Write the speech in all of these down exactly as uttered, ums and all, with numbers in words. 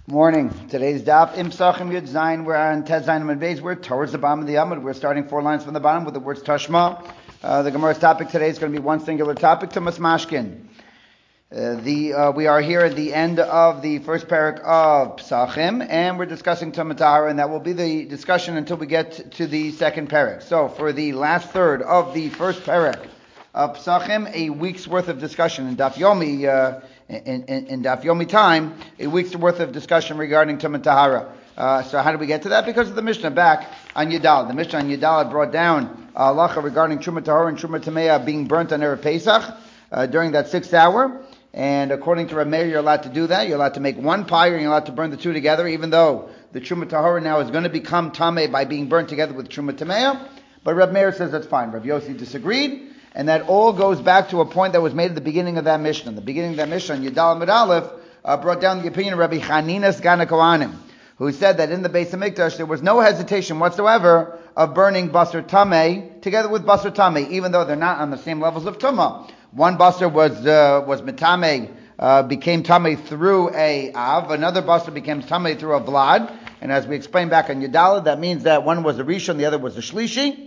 Morning. Today's daf Im Sachim Yud Zayin. We're on Tes Zayin Amud Beis. We're towards the bottom of the Amud. We're starting four lines from the bottom with the words Tashma. Uh, the Gemara's topic today is going to be one singular topic, Tumas Mashkin. Uh, the uh, we are here at the end of the first parak of Psachim, and we're discussing Tumas Tahara, and that will be the discussion until we get to the second parak. So for the last third of the first parak of Psachim, a week's worth of discussion in Daf Yomi. Uh, In, in, in Daf Yomi time, a week's worth of discussion regarding Tumas Tahara. Uh, so how did we get to that? Because of the Mishnah back on Yudal. The Mishnah on Yudal brought down uh, halacha regarding Tumas Tahara and Tumas Tameya being burnt on Erev Pesach uh, during that sixth hour. And according to Rav Meir, you're allowed to do that. You're allowed to make one pyre and you're allowed to burn the two together, even though the Tumas Tahara now is going to become Tameh by being burnt together with Tumas Tameya. But Rav Meir says that's fine. Rav Yossi disagreed. And that all goes back to a point that was made at the beginning of that Mishnah. The beginning of that Mishnah, Yudal Amud Aleph, uh, brought down the opinion of Rabbi Chanina Sgan HaKohanim, who said that in the Beis HaMikdash there was no hesitation whatsoever of burning Basar Tameh together with Basar Tameh, even though they're not on the same levels of Tumah. One Basar was uh, was Metameh, uh, became Tameh through a Av, another Basar became Tameh through a Vlad, and as we explained back on Yudal, that means that one was a Rishon, the other was a Shlishi.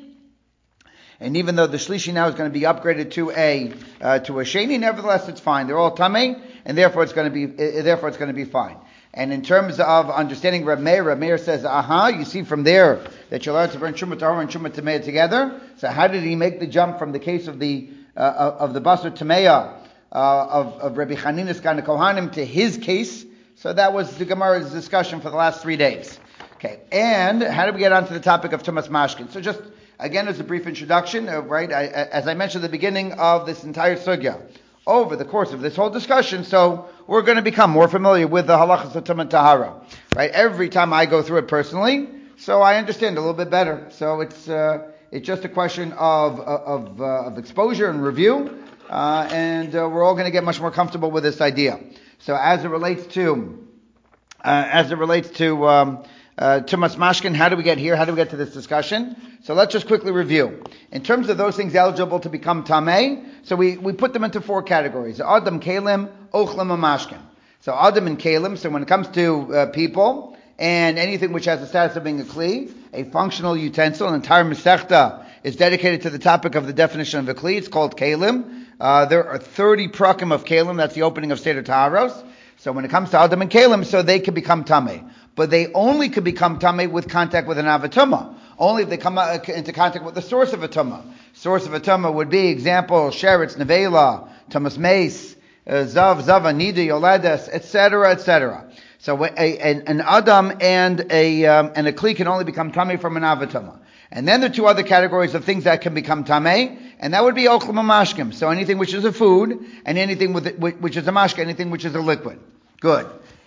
And even though the Shlishi now is going to be upgraded to a uh, to a Sheni, nevertheless it's fine. They're all Tameh, and therefore it's going to be uh, therefore it's going to be fine. And in terms of understanding Rav Meir, Rav Meir says, aha, you see from there that you're allowed to burn Tumas Tahara and Tumas Tameya together. So how did he make the jump from the case of the uh, of the Basar Tameya uh, of, of Rabbi Chanina Sgan HaKohanim to his case? So that was the Gemara's discussion for the last three days. Okay, and how did we get onto the topic of Tumas Mashkin? So just again, as a brief introduction, uh, right, I, as I mentioned at the beginning of this entire sugya, over the course of this whole discussion, so we're going to become more familiar with the halachas of Tumas Tahara, right? Every time I go through it personally, so I understand a little bit better. So it's uh, it's just a question of of uh, of exposure and review, uh, and uh, we're all going to get much more comfortable with this idea. So as it relates to uh, as it relates to um, Uh, Tumas Mashkin, how do we get here? How do we get to this discussion? So let's just quickly review. In terms of those things eligible to become Tameh, so we, we put them into four categories. Adam, Kalim, Ochlim, and Mashkin. So Adam and Kalim, so when it comes to uh, people, and anything which has the status of being a Kli, a functional utensil, an entire Masechta is dedicated to the topic of the definition of a Kli. It's called Kalim. Uh, there are thirty prakim of Kalim, that's the opening of Seder Taharos. So when it comes to Adam and Kalim, so they can become Tameh. But they only could become Tameh with contact with an Avatuma. Only if they come into contact with the source of a Tumah. Source of a Tumah would be, example, Sheretz, Nevela, Tumas Mace, uh, Zav, Zava, Nida, Yoledes, et cetera, et cetera. So a, a, an Adam and a um, and a Kli can only become Tameh from an Avatuma. And then there are two other categories of things that can become Tameh, and that would be Ochlim and Mashkim. So anything which is a food, and anything with which is a Mashka, anything which is a liquid. Good.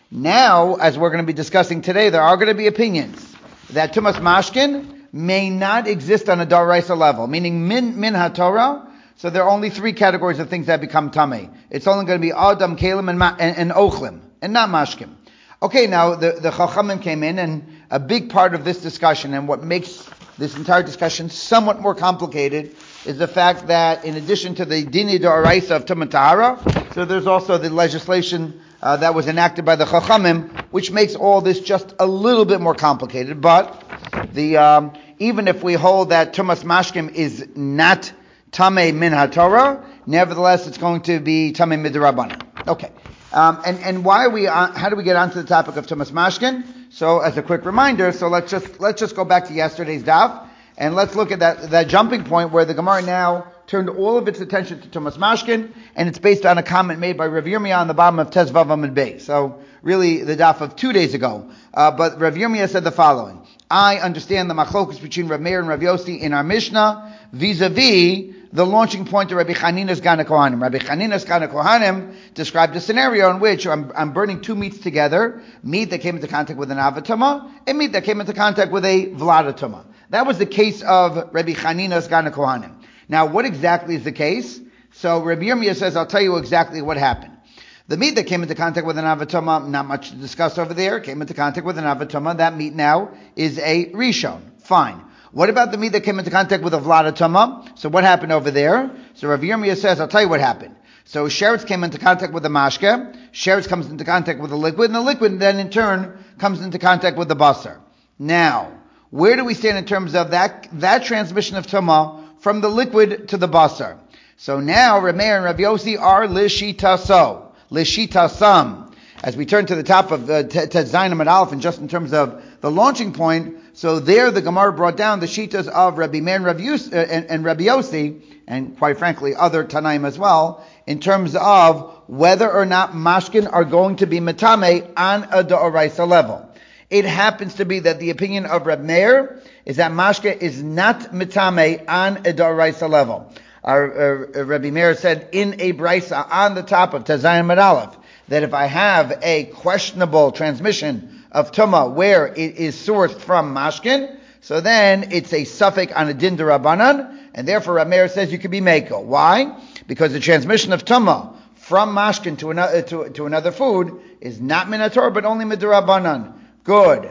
Now, as we're going to be discussing today, there are going to be opinions that Tumas Mashkin may not exist on a Daraisa level, meaning min min haTorah. So there are only three categories of things that become Tameh. It's only going to be Adam, Kalim, and, and, and Ochlim, and not Mashkim. Okay, now the, the Chachamim came in, and a big part of this discussion, and what makes this entire discussion somewhat more complicated, is the fact that in addition to the Dini Daraisa of Tumas Tahara, so there's also the legislation Uh, that was enacted by the Chachamim, which makes all this just a little bit more complicated. But the um, even if we hold that Tumas Mashkim is not Tameh min haTorah, nevertheless it's going to be Tameh midrabanan. Okay, um, and and why are we? On, how do we get onto the topic of Tumas Mashkin? So as a quick reminder, so let's just let's just go back to yesterday's daf and let's look at that that jumping point where the Gemara now turned all of its attention to Tumas Mashkin, and it's based on a comment made by Rav Yirmiyah on the bottom of Tes Vav Amud Beis. So really the daf of two days ago. Uh, but Rav Yirmiyah said the following: I understand the machlokus between Rav Meir and Rav Yossi in our Mishnah vis-a-vis the launching point of Rabbi Chanina Sgan HaKohanim. Rabbi Chanina Sgan HaKohanim described a scenario in which I'm, I'm burning two meats together, meat that came into contact with an Avatuma, and meat that came into contact with a Vladatuma. That was the case of Rabbi Chanina Sgan HaKohanim. Now, what exactly is the case? So Rabbi Yirmiyah says, I'll tell you exactly what happened. The meat that came into contact with an Avatuma, not much to discuss over there, came into contact with an Avatuma. That meat now is a Rishon. Fine. What about the meat that came into contact with a Vladatuma? So what happened over there? So Rabbi Yirmiyah says, I'll tell you what happened. So sheretz came into contact with the mashke, sheretz comes into contact with the liquid, and the liquid then in turn comes into contact with the basar. Now, where do we stand in terms of that that transmission of tumah from the liquid to the basar? So now Reb Meir and Rabbi Yossi are lishitaso, lishitasam. As we turn to the top of the Tet Zayin Amud Aleph, and just in terms of the launching point, so there the Gemara brought down the shitas of Rabbi Meir and Rabbi Yossi, uh, and, and Rabbi Yossi, and quite frankly other Tanaim as well, in terms of whether or not mashkin are going to be metame on a d'oraisa level. It happens to be that the opinion of Reb Meir is that mashke is not metame on a d'oraisa level. Our, uh, Rabbi Meir said in a brisa on the top of Tet Zayin Amud Aleph that if I have a questionable transmission of tumah where it is sourced from mashkin, so then it's a suffix on a din d'Rabbanan, and therefore Reb Meir says you could be meko. Why? Because the transmission of tumah from mashkin to another to, to another food is not min haTorah, but only min d'Rabbanan. Good.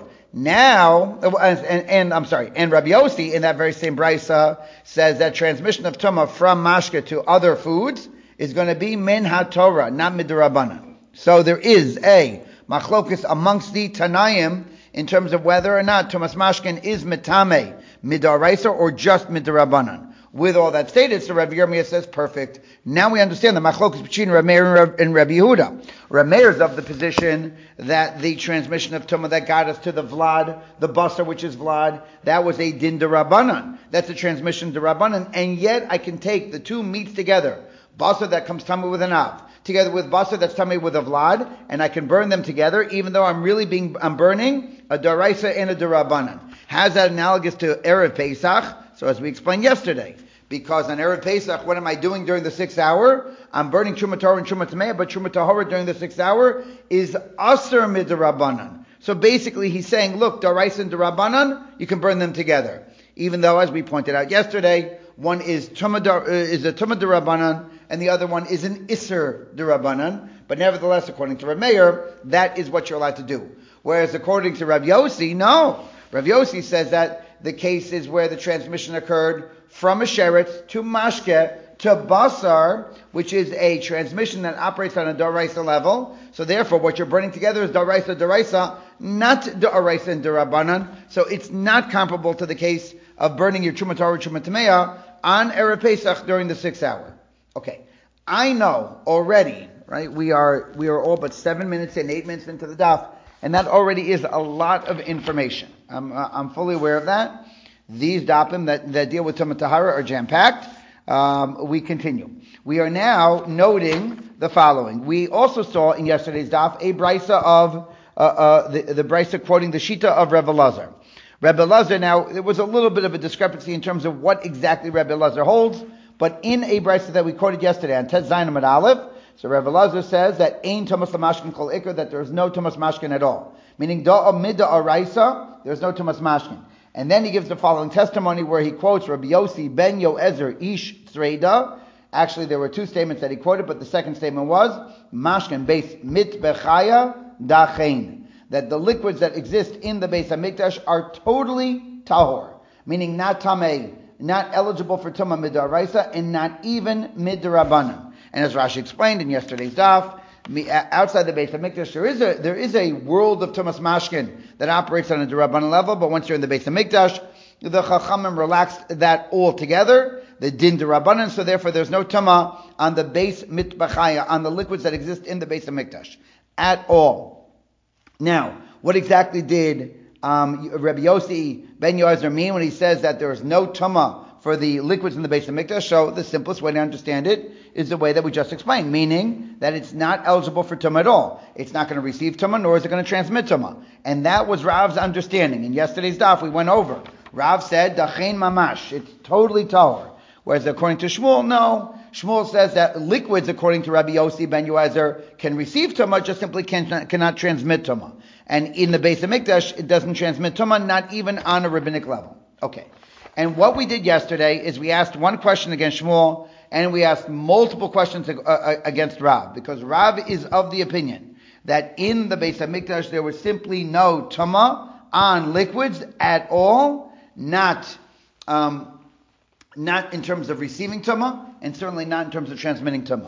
Now, and, and, and I'm sorry, and Rabbi Yossi in that very same brisa says that transmission of tumah from mashke to other foods is going to be min haTorah, not min d'Rabbanan. So there is a machlokes amongst the Tanaim in terms of whether or not tumas mashkin is mitame midaraisa or just midarabanan. With all that stated, so Rabbi Yirmiyah says, perfect. Now we understand the machlokes between Rabbi Meir and Rabbi Yehuda. Rabbi Meir is of the position that the transmission of tumah that got us to the vlad, the basar which is vlad, that was a din d'Rabbanan. That's a transmission d'Rabbanan, and yet I can take the two meats together, basar that comes tummy with an av, together with basar that's tummy with a vlad, and I can burn them together, even though I'm really being, I'm burning a daraisa and a d'Rabbanan. How's that analogous to Erev Pesach? So as we explained yesterday, because on Erev Pesach, what am I doing during the sixth hour? I'm burning Truma Torah and Truma Tameah, but Truma Tahora during the sixth hour is Aser Midrabanan. So basically he's saying, look, Daraisa and Darabanan, you can burn them together. Even though, as we pointed out yesterday, one is Truma uh, is a Truma Darabanan, and the other one is an Isser Darabanan. But nevertheless, according to Reb Meir, that is what you're allowed to do. Whereas according to Rav Yossi, no. Rav Yossi says that the case is where the transmission occurred from a sheretz to mashke to basar, which is a transmission that operates on a d'oraisa level. So therefore, what you're burning together is d'oraisa d'oraisa, not d'oraisa and d'Rabbanan. So it's not comparable to the case of burning your Truma Torah Truma Tameah on Erev Pesach during the sixth hour. Okay, I know already, right? We are we are all but seven minutes and eight minutes into the daf, and that already is a lot of information. I'm uh, I'm fully aware of that. These dapim that, that deal with Tumah Tahara are jam-packed. Um, we continue. We are now noting the following. We also saw in yesterday's daf a brisa of, uh, uh, the, the brisa quoting the Shita of Rebbe Lazar. Rebbe Lazar, now, there was a little bit of a discrepancy in terms of what exactly Rebbe Lazar holds, but in a brisa that we quoted yesterday on Tet Zayin Amud Aleph, so Rebbe Lazar says that Ein Tumas Mashkin Kol Ikar, that there is no Tumas Mashkin at all. Meaning, Da'a Midda Araisa, there is no Tumas Mashkin. And then he gives the following testimony where he quotes Rabbi Yossi ben Yoezer ish Tzreida. Actually, there were two statements that he quoted, but the second statement was Mashkin beis mitbechaya dachein, that the liquids that exist in the Beis Hamikdash are totally tahor, meaning not tamei, not eligible for tumah midaraisa, and not even midarabanan. And as Rashi explained in yesterday's daf, outside the Beis Hamikdash, there is a there is a world of Tumas Mashkin that operates on a D'Rabbanan level, but once you're in the Beis Hamikdash, the Chachamim relaxed that altogether, the Din D'Rabbanan, so therefore there's no Tumah on the Beis Mitbachaya, on the liquids that exist in the Beis Hamikdash, at all. Now, what exactly did um, Rabbi Yossi ben Yoezer mean when he says that there is no Tumah for the liquids in the Beis Hamikdash? So the simplest way to understand it is the way that we just explained, meaning that it's not eligible for tumah at all. It's not going to receive tumah, nor is it going to transmit tumah. And that was Rav's understanding. In yesterday's daf, we went over. Rav said, dachein mamash, it's totally tahor. Whereas according to Shmuel, no. Shmuel says that liquids, according to Rabbi Yossi ben Yoezer, can receive tumah, just simply can, cannot transmit tumah. And in the Beis Hamikdash, it doesn't transmit tumah, not even on a rabbinic level. Okay. And what we did yesterday is we asked one question against Shmuel, and we asked multiple questions against Rav, because Rav is of the opinion that in the Beis Hamikdash there was simply no tumah on liquids at all, not um, not in terms of receiving tumah, and certainly not in terms of transmitting tumah.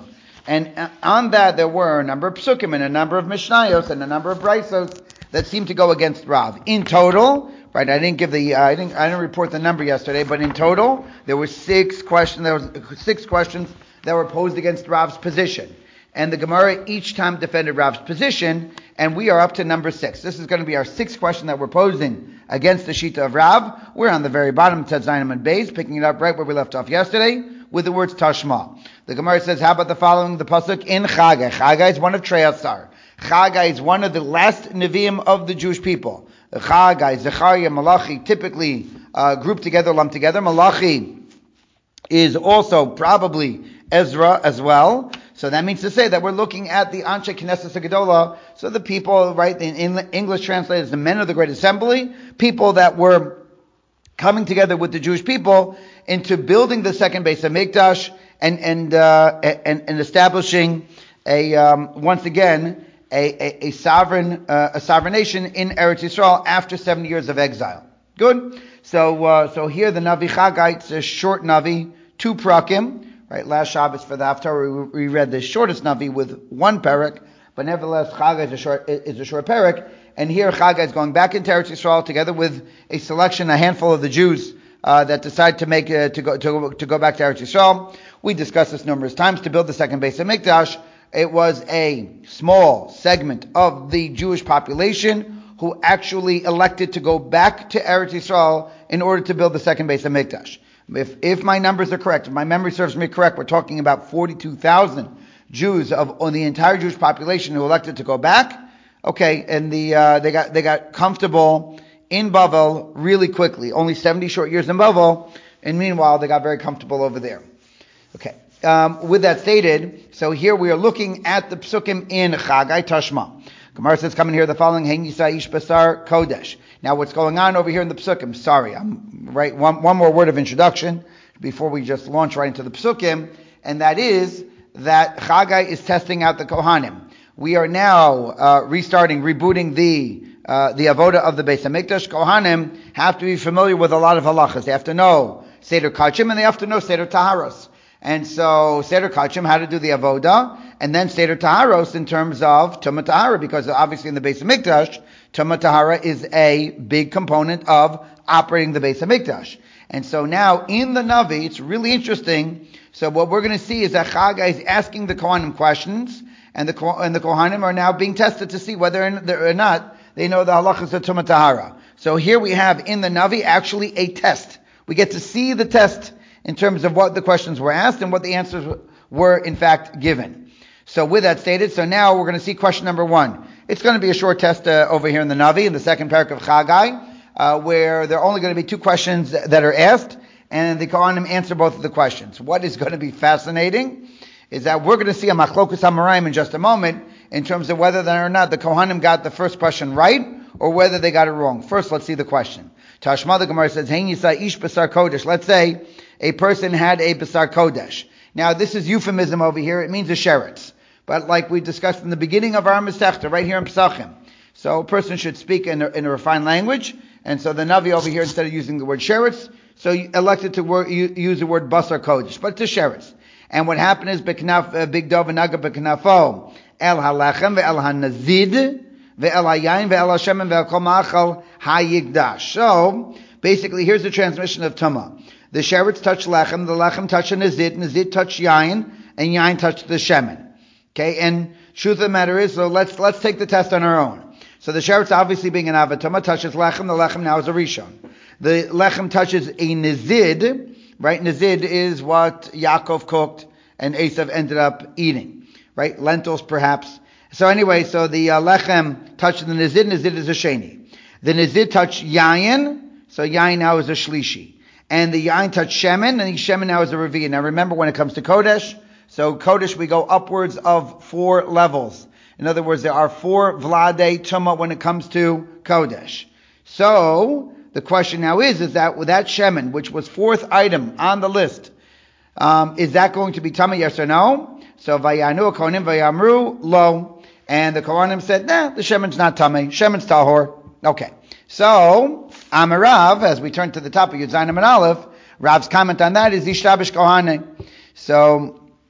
And on that, there were a number of psukim and a number of mishnayos and a number of braisos that seemed to go against Rav. In total, right? I didn't give the, uh, I didn't, I didn't report the number yesterday, but in total, there were six questions. There was six questions that were posed against Rav's position, and the Gemara each time defended Rav's position. And we are up to number six. This is going to be our sixth question that we're posing against the Shita of Rav. We're on the very bottom of Ted Zayin and Beis, picking it up right where we left off yesterday with the words Tashma. The Gemara says, how about the following, the pasuk in Chagai? Chagai is one of Treyasar. Chagai is one of the last Nevi'im of the Jewish people. Chagai, Zechariah, Malachi, typically uh, grouped together, lumped together. Malachi is also probably Ezra as well. So that means to say that we're looking at the Anshe Knesset Gedola, so the people, right, in, in English translated as the men of the Great Assembly, people that were coming together with the Jewish people into building the second base of Mikdash and and uh, and, and establishing a um, once again a, a, a sovereign uh, a sovereign nation in Eretz Yisrael after seventy years of exile. Good. So uh, so here the Navi Chagai, it's a short Navi, two prakim. Right, last Shabbos for the Haftarah we read the shortest Navi with one parak, but nevertheless Chagai is a short is a short parak, and here Chagai is going back into Eretz Yisrael together with a selection, a handful of the Jews uh, that decide to make uh, to go to, to go back to Eretz Yisrael. We discussed this numerous times. To build the second base of Mikdash, it was a small segment of the Jewish population who actually elected to go back to Eretz Yisrael in order to build the second base of Mikdash. If if my numbers are correct, if my memory serves me correct, we're talking about forty-two thousand Jews of on the entire Jewish population who elected to go back. Okay, and the uh, they got they got comfortable in Bavel really quickly. Only seventy short years in Bavel, and meanwhile they got very comfortable over there. Okay. Um, with that stated, so here we are looking at the psukim in Chagai Tashma. Gemara says, coming here the following, Hein Yisa Ish Basar Kodesh. Now what's going on over here in the psukim? Sorry, I'm right. One, one more word of introduction before we just launch right into the psukim, and that is that Chagai is testing out the Kohanim. We are now uh, restarting, rebooting the uh, the avoda of the Beis Hamikdash. Kohanim have to be familiar with a lot of halachas. They have to know Seder Kachim and they have to know Seder Taharos. And so Seder Kachim, how to do the avoda, and then Seder Taharos in terms of Tumah Tahara, because obviously in the Beis Hamikdash, Tumah Tahara is a big component of operating the Beis Hamikdash. And so now in the Navi, it's really interesting. So what we're going to see is that Chagai is asking the Kohanim questions, and the and the Kohanim are now being tested to see whether or not they know the halachas of Tumah Tahara. So here we have in the Navi actually a test. We get to see the test in terms of what the questions were asked and what the answers were in fact given. So with that stated, so now we're going to see question number one. It's going to be a short test uh, over here in the Navi, in the second parak of Chagai, uh, where there are only going to be two questions that are asked, and the Kohanim answer both of the questions. What is going to be fascinating is that we're going to see a machlokus hamarayim in just a moment in terms of whether or not the Kohanim got the first question right or whether they got it wrong. First, let's see the question. Tashma, the Gemara says, Hein Yisa Ish Basar Kodesh. Let's say a person had a Basar Kodesh. Now, this is euphemism over here. It means a sheretz. But like we discussed in the beginning of our Masechta, right here in Pesachim. So a person should speak in a, in a refined language. And so the Navi over here, instead of using the word sheretz, so you elected to wor- use the word Basar Kodesh. But it's a sheretz. And what happened is, Beknaf, uh, Big Dov and Naga Beknafo, El HaLachem, Ve'el HaNazid, Ve'el HaYayin, Ve'el HaShemen, Ve'el Kol Ma'achal HaYigdash. So, basically, here's the transmission of Tumah. The sheretz touched lechem, the lechem touched a nizid, nizid touched yayin, and yayin touched the shemen. Okay, and truth of the matter is, so let's let's take the test on our own. So the sheretz, obviously being an avatuma, touches lechem. The lechem now is a rishon. The lechem touches a nizid, right? Nizid is what Yaakov cooked and Esav ended up eating, right? Lentils, perhaps. So anyway, so the uh, lechem touched the nizid. Nizid is a sheni. The nizid touched yayin, so yayin now is a shlishi. And the yain touched shemen, and the shemen now is a revi. Now remember, when it comes to Kodesh, so Kodesh we go upwards of four levels. In other words, there are four Vlade Tumah when it comes to Kodesh. So the question now is, is that with that shemen, which was fourth item on the list, um, is that going to be Tumah, yes or no? So Vayanu Kohanim Vayamru Lo, and the Kohanim said, nah, the shemen's not Tumah, shemen's Tahor. Okay. So, Amarav, as we turn to the top of Yud Zayin and Aleph, Rav's comment on that is Ishtabish Kohane. So,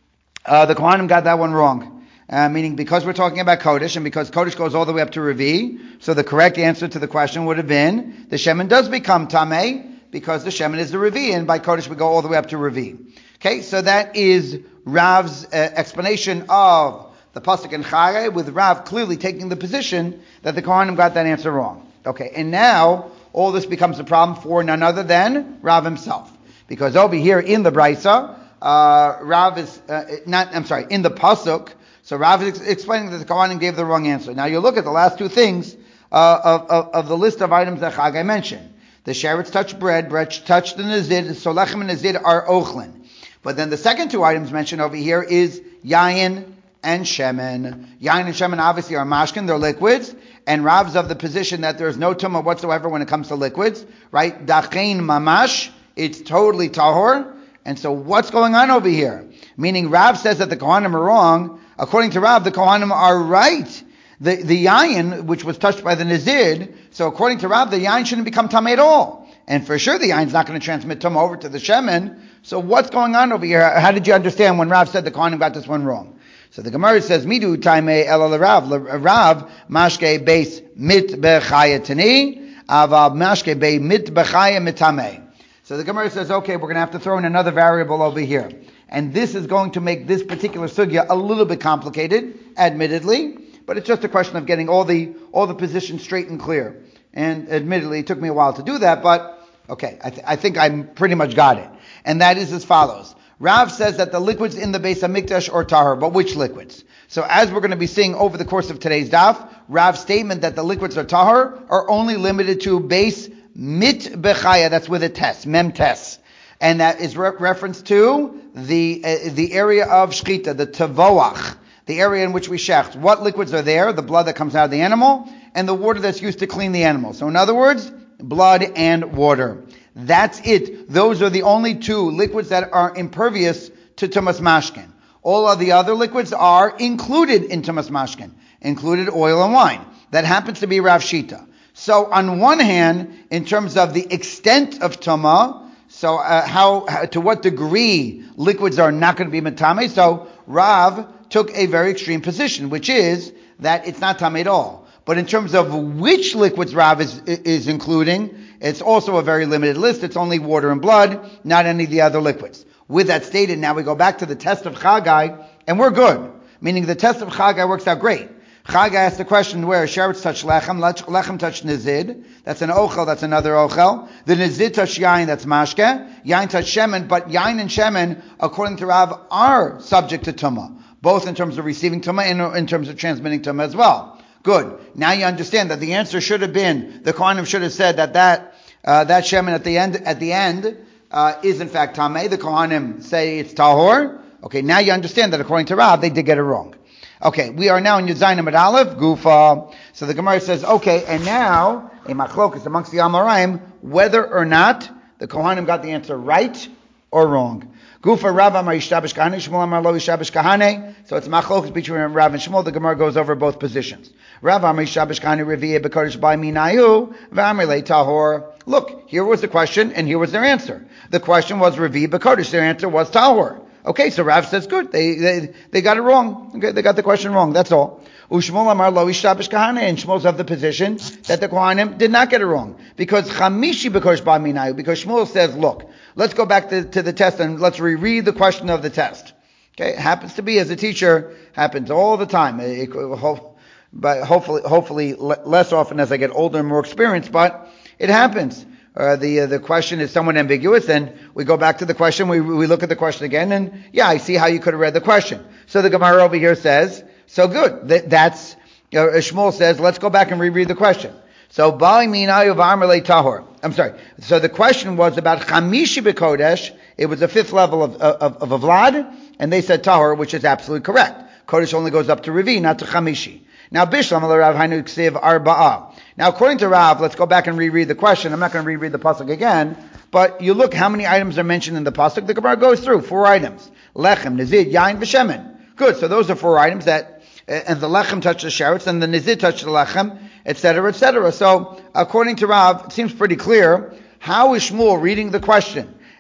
Uh, the Kohanim got that one wrong. Uh, meaning because we're talking about Kodesh, and because Kodesh goes all the way up to Revi, so the correct answer to the question would have been, the Shemen does become Tameh, because the Shemen is the Revi, and by Kodesh we go all the way up to Revi. Okay, so that is Rav's uh, explanation of the Pasuk in Chare, with Rav clearly taking the position that the Kohanim got that answer wrong. Okay, and now all this becomes a problem for none other than Rav himself. Because over here in the Brisa, uh, Rav is, uh, not, I'm sorry, in the Pasuk, so Rav is ex- explaining that the Kohanim gave the wrong answer. Now you look at the last two things uh, of, of, of the list of items that Chagai mentioned. The Sheretz touched bread, bread touched the Nazid, so Lechem and Nazid are Ochlin. But then the second two items mentioned over here is Yayin and Shemen. Yayin and Shemen obviously are mashkin, they're liquids, and Rav's of the position that there's no tumah whatsoever when it comes to liquids, right? Dachein mamash, it's totally tahor. And so what's going on over here? Meaning Rav says that the Kohanim are wrong. According to Rav, the Kohanim are right. The, the Yayin, which was touched by the Nazid, so according to Rav, the Yayin shouldn't become tameh at all. And for sure the Yayin's not going to transmit tumah over to the Shemen. So what's going on over here? How did you understand when Rav said the Kohanim got this one wrong? So the Gemara says, Midu taimei ela Rav, Rav, mashke beis mit bechayatani, avav mashke be mit bechaya mitamei. So the Gemara says, okay, we're going to have to throw in another variable over here. And this is going to make this particular sugya a little bit complicated, admittedly, but it's just a question of getting all the all the positions straight and clear. And admittedly, it took me a while to do that, but okay, I, th- I think I pretty much got it. And that is as follows. Rav says that the liquids in the Beis HaMikdash are tahor, but which liquids? So as we're going to be seeing over the course of today's daf, Rav's statement that the liquids are tahor are only limited to Beis Mit Bechaya, that's with a test, mem test. And that is re- reference to the uh, the area of Shechita, the Tavoach, the area in which we shecht. What liquids are there? The blood that comes out of the animal, and the water that's used to clean the animal. So in other words, blood and water. That's it. Those are the only two liquids that are impervious to Tumas Mashkin. All of the other liquids are included in Tumas Mashkin, included oil and wine. That happens to be Rav Shita. So on one hand, in terms of the extent of Tumah, so uh, how, how, to what degree liquids are not going to be Matame, so Rav took a very extreme position, which is that it's not Tameh at all. But in terms of which liquids Rav is, is including, it's also a very limited list. It's only water and blood, not any of the other liquids. With that stated, now we go back to the test of Chagai, and we're good. Meaning the test of Chagai works out great. Chagai asked the question where Sheretz touched Lechem, Lechem touched Nizid, that's an Ochel, that's another Ochel. The Nizid touched Yain, that's Mashke. Yain touched Shemen, but Yain and Shemen, according to Rav, are subject to Tumah, both in terms of receiving Tumah and in terms of transmitting Tumah as well. Good. Now you understand that the answer should have been, the Kohanim should have said that that, uh, that Shemen at the end, at the end, uh, is in fact Tameh. The Kohanim say it's Tahor. Okay, now you understand that according to Rav, they did get it wrong. Okay, we are now in Yud Zayin Amud Aleph, Gufa. So the Gemara says, okay, and now, a machlokus amongst the Amoraim, whether or not the Kohanim got the answer right or wrong. Gufa Rav Amar Yishtabish Kahane, Shmuel Amar Lo Yishtabish Kahane. So it's machlokus between Rav and Shmuel. The Gemara goes over both positions. Rav Amar Yishtabish Kahane Revi'eh B'Kodesh By Minayu, V'Amar Le Tahor. Look, here was the question, and here was their answer. The question was Revi'eh B'Kodesh. Their answer was Tahor. Okay, so Rav says, good, they, they, they got it wrong. Okay, they got the question wrong, that's all. Ushmol Amar Lo Yishtabish Kahane, and Shmuel's of the position that the Kohanim did not get it wrong. Because Chamishi B'Kodesh Ba Minayu, because Shmuel says, look, let's go back to, to the test and let's reread the question of the test. Okay, it happens to be, as a teacher, happens all the time. It, it, but hopefully, hopefully less often as I get older and more experienced, but it happens. Uh, the uh, the question is somewhat ambiguous, and we go back to the question, we we look at the question again, and yeah, I see how you could have read the question. So the Gemara over here says, so good, that, that's, uh, Shmuel says, let's go back and reread the question. So, Bali Minayu V'Amar Le Tahor. I'm sorry. So the question was about Chamishi B'Kodesh. It was the fifth level of, of, of a Vlad, and they said Tahor, which is absolutely correct. Kodesh only goes up to Revi, not to Chamishi. Now, Bishlam Rav Hainu Ksiv Arba'ah. Now, according to Rav, let's go back and reread the question. I'm not going to reread the pasuk again, but you look how many items are mentioned in the pasuk. The Gemara goes through four items: lechem, nizid, yain, v'shemen. Good. So those are four items that, and the lechem touched the sheretz, and the nizid touched the lechem, et cetera, et cetera. So, according to Rav, it seems pretty clear. How is Shmuel reading the question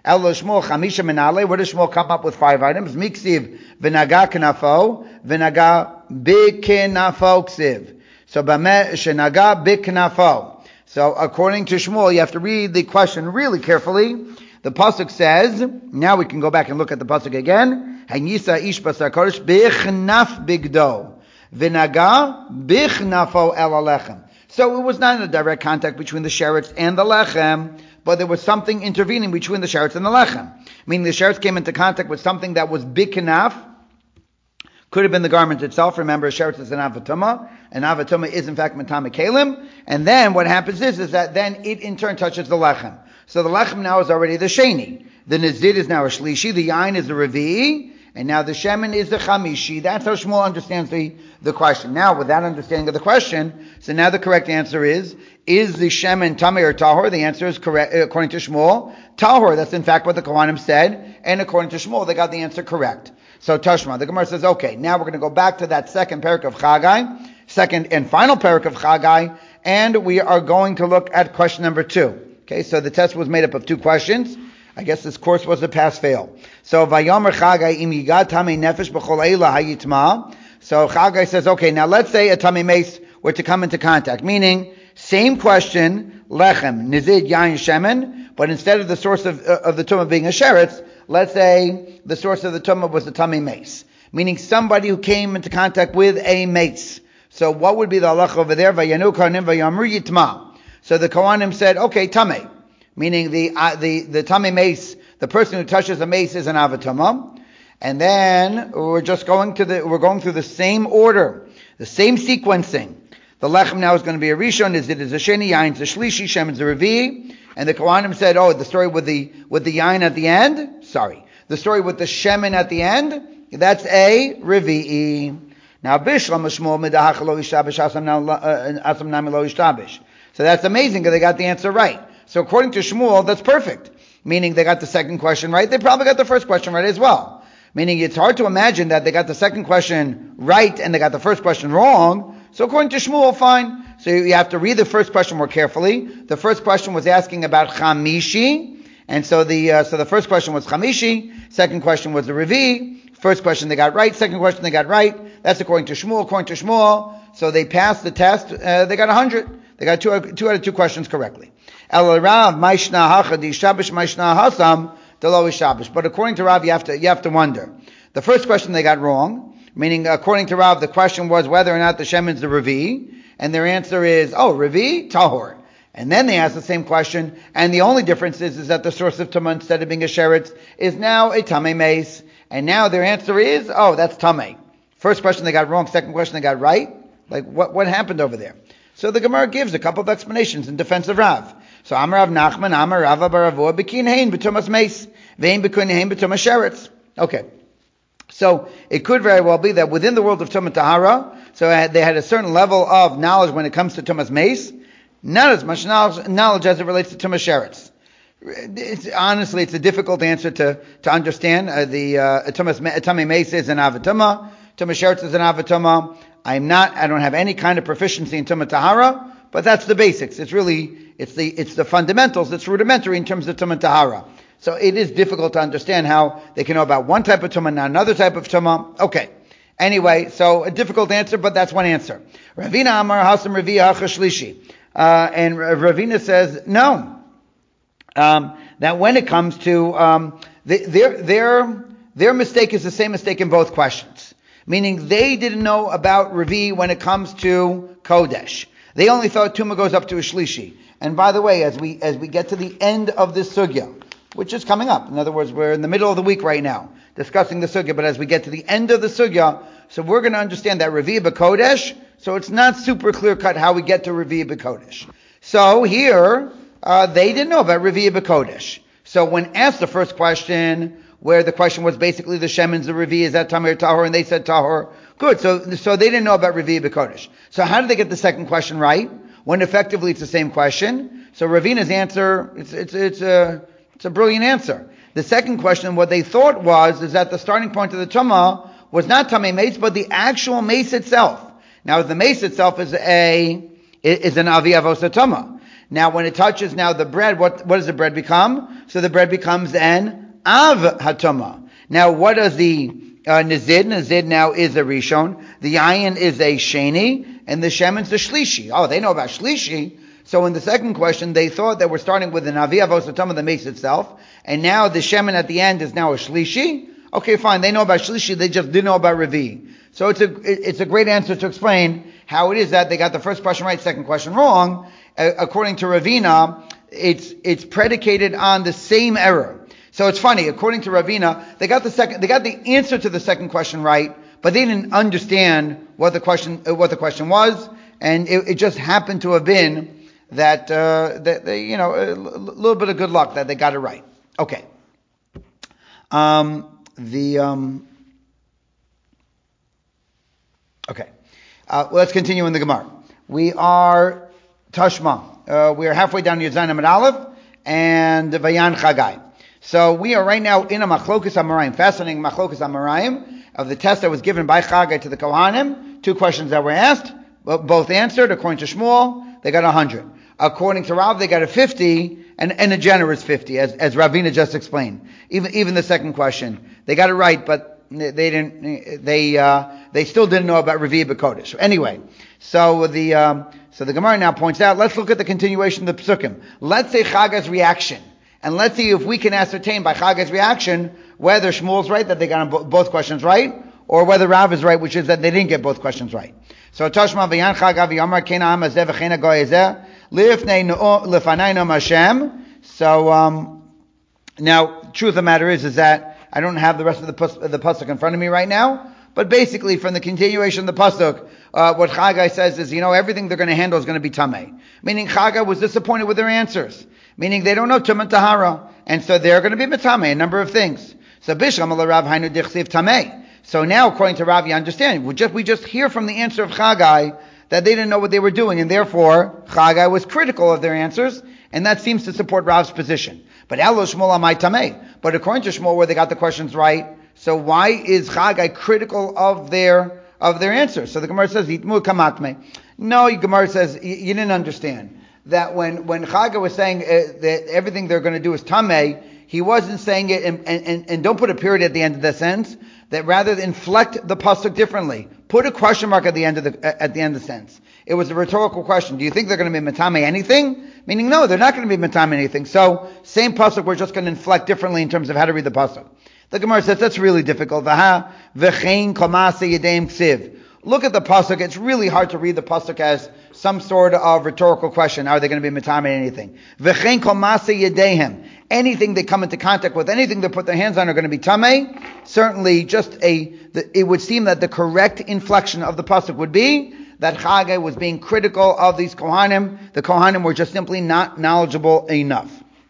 El Shmuel Chamisha Menale. Where does Shmuel come up with five items? Miksiv v'naga knafo v'naga b'knafo ksiv. So b'meh shenaga b'knafo. So according to Shmuel, you have to read the question really carefully. The pasuk says, now we can go back and look at the pasuk again. Hanyisa ish basar kodesh b'chnaf bigdo v'naga b'chnafo el alechem. So it was not a direct contact between the sheretz and the lechem, but there was something intervening between the sheretz and the lechem. Meaning the sheretz came into contact with something that was b'knaf. Could have been the garment itself. Remember, sheretz is an avatuma, and avatuma is in fact matame kalim. And then what happens is, is that then it in turn touches the lechem. So the lechem now is already the sheni. The nizid is now a shlishi. The yain is the revi'i. And now the shemen is the chamishi. That's how Shmuel understands the, the question. Now, with that understanding of the question, so now the correct answer is, is the shemen tamei or tahor? The answer is correct, according to Shmuel, tahor. That's in fact what the Kohanim said. And according to Shmuel, they got the answer correct. So Tashma, the Gemara says, okay, now we're going to go back to that second parak of Chagai, second and final parak of Chagai, and we are going to look at question number two. Okay, so the test was made up of two questions. I guess this course was a pass-fail. So Vayomer Chagai im yigad tamei nefesh b'chol eila hayitma. So Chagai says, okay, now let's say a tamei meis were to come into contact, meaning same question, lechem, nizid, yain, shemen, but instead of the source of, uh, of the tumah being a sheretz, let's say the source of the tumah was the tamei meis, meaning somebody who came into contact with a meis. So what would be the halacha over there? Vayanu kohanim vayamru yitma. So the Kohanim said, okay, tamei, meaning the uh, the the tamei meis, the person who touches a meis is an avatama, and then we're just going to the we're going through the same order, the same sequencing. The lechem now is going to be a rishon, is it is a sheni, yain's a shlishi, shemen's a revi, and the Kohanim said, oh, the story with the with the yain at the end, sorry, the story with the shemen at the end, that's a revi'i. Now bishlam shmuel midahach lo yishtabish asam nami lo yishtabish. So that's amazing because they got the answer right. So according to Shmuel, that's perfect. Meaning they got the second question right. They probably got the first question right as well. Meaning it's hard to imagine that they got the second question right and they got the first question wrong. So according to Shmuel, fine. So you have to read the first question more carefully. The first question was asking about Chamishi. And so the uh, so the first question was Chamishi. Second question was the Revi. First question they got right. Second question they got right. That's according to Shmuel. According to Shmuel, so they passed the test. Uh, they got one hundred. They got two, two out of two questions correctly. El Rav, Maishna Hachadi Shabish Maishna Hasam Delo Shabish. But according to Rav, you have to you have to wonder. The first question they got wrong, meaning according to Rav, the question was whether or not the Shemen's the Revi, and their answer is, oh, Revi, Tahor. And then they asked the same question, and the only difference is, is that the source of Tumah, instead of being a Sheretz, is now a Tamei Meis. And now their answer is, oh, that's Tamei. First question they got wrong, second question they got right. Like, what, what happened over there? So the Gemara gives a couple of explanations in defense of Rav. So Amar Rav Nachman, Amar Rav Baravua, Bekin Hein B'Tumas Meis, Vein Bekin Hein B'Tumas Sheretz. Okay. So it could very well be that within the world of Tumah Tahara, so they had a certain level of knowledge when it comes to Tumas Meis, not as much knowledge, knowledge as it relates to Tumas Sheretz. It's, honestly, it's a difficult answer to, to understand. Uh, the uh, Tumas Tamei Meis is an Avatuma, Tumas Sheretz is an Avatuma. I'm not, I don't have any kind of proficiency in Tumah Tahara, but that's the basics. It's really, it's the, it's the fundamentals, it's rudimentary in terms of Tumah Tahara. So it is difficult to understand how they can know about one type of Tumah, not another type of Tumah. Okay. Anyway, so a difficult answer, but that's one answer. Ravina Amar Hasam Ravia Chashlishi. Uh, and Ravina says, no. Um, that when it comes to, um, the, their, their, their mistake is the same mistake in both questions. Meaning they didn't know about Revi when it comes to Kodesh. They only thought Tumah goes up to a Shlishi. And by the way, as we as we get to the end of this sugya, which is coming up, in other words, we're in the middle of the week right now, discussing the sugya, but as we get to the end of the sugya, so we're going to understand that Revi b'Kodesh, so it's not super clear-cut how we get to Revi b'Kodesh. So here, uh, they didn't know about Revi b'Kodesh. So when asked the first question, where the question was basically the Shemen's the Revi, is that Tamei or Tahor? And they said Tahor. Good. So, so they didn't know about Revi b'Kodesh. So how did they get the second question right? When effectively it's the same question. So Ravina's answer, it's, it's, it's a, it's a brilliant answer. The second question, what they thought was, is that the starting point of the Tumah was not Tamei Meis, but the actual Meis itself. Now the Meis itself is a, is an Avi Avosa Tumah. Now, when it touches now the bread, what, what does the bread become? So the bread becomes an av hatoma. Now, what does the uh, nizid? Nizid now is a rishon. The yayin is a sheni, and the shemen's the shlishi. Oh, they know about shlishi. So in the second question, they thought that we're starting with an avi avos hatoma, the mace itself, and now the shemen at the end is now a shlishi. Okay, fine. They know about shlishi. They just didn't know about revi. So it's a it's a great answer to explain how it is that they got the first question right, second question wrong. Uh, according to Ravina, it's it's predicated on the same error. So it's funny. According to Ravina, they got the second they got the answer to the second question right, but they didn't understand what the question uh, what the question was, and it, it just happened to have been that uh, that they, you know, a little bit of good luck that they got it right. Okay. Um, the um, okay. Uh, well, let's continue in the Gemara. We are Tashma. Uh, we are halfway down Yud Zayin Amud Aleph and Vayan Chagai. So we are right now in a Machlokas Amarayim, fascinating Machlokas Amarayim of the test that was given by Chagai to the Kohanim. Two questions that were asked, both answered. According to Shmuel, they got a hundred. According to Rav, they got a fifty, and, and a generous fifty, as, as Ravina just explained. Even even the second question, they got it right, but they didn't. They uh, they still didn't know about Revi'ah B'Kodesh. Anyway, so the um, so the Gemara now points out. Let's look at the continuation of the Psukim. Let's say Chagai's reaction, and let's see if we can ascertain by Chagai's reaction whether Shmuel's right that they got both questions right, or whether Rav is right, which is that they didn't get both questions right. So Tashma v'yan Chagav v'yamar kena am hazeh v'chena goy hazeh lifnei lefanai nom Hashem. So um, now, truth of the matter is, is that I don't have the rest of the pus- the pasuk in front of me right now, but basically from the continuation of the pasuk, uh, what Chagai says is, you know, everything they're going to handle is going to be tamei. Meaning Chagai was disappointed with their answers. Meaning they don't know tum and tahara, and so they're going to be mitamei, a number of things. So bishlam ala Rav hainu dichsiv tamei. So now, according to Rav, you understand. We just we just hear from the answer of Chagai that they didn't know what they were doing, and therefore Chagai was critical of their answers, and that seems to support Rav's position. But Elo Shmuel amai tamei. But according to Shmuel, where they got the questions right, so why is Chagai critical of their of their answers? So the Gemara says, "Yitmu kamatme." No, the Gemara says you, you didn't understand that when when Chagai was saying uh, that everything they're going to do is tamei, he wasn't saying it, and, and, and don't put a period at the end of the sentence. That rather inflect the pasuk differently, put a question mark at the end of the at the end of the sentence. It was a rhetorical question. Do you think they're going to be matame anything? Meaning, no, they're not going to be matame anything. So, same pasuk, we're just going to inflect differently in terms of how to read the pasuk. The Gemara says that's really difficult. Vaha v'chein komase yedeim ksiv. Look at the pasuk. It's really hard to read the pasuk as some sort of rhetorical question. Are they going to be matame anything? V'chein komase yedeim. Anything they come into contact with, anything they put their hands on are going to be tamei. Certainly, just a, the, it would seem that the correct inflection of the pasuk would be that Chagai was being critical of these Kohanim. The Kohanim were just simply not knowledgeable enough.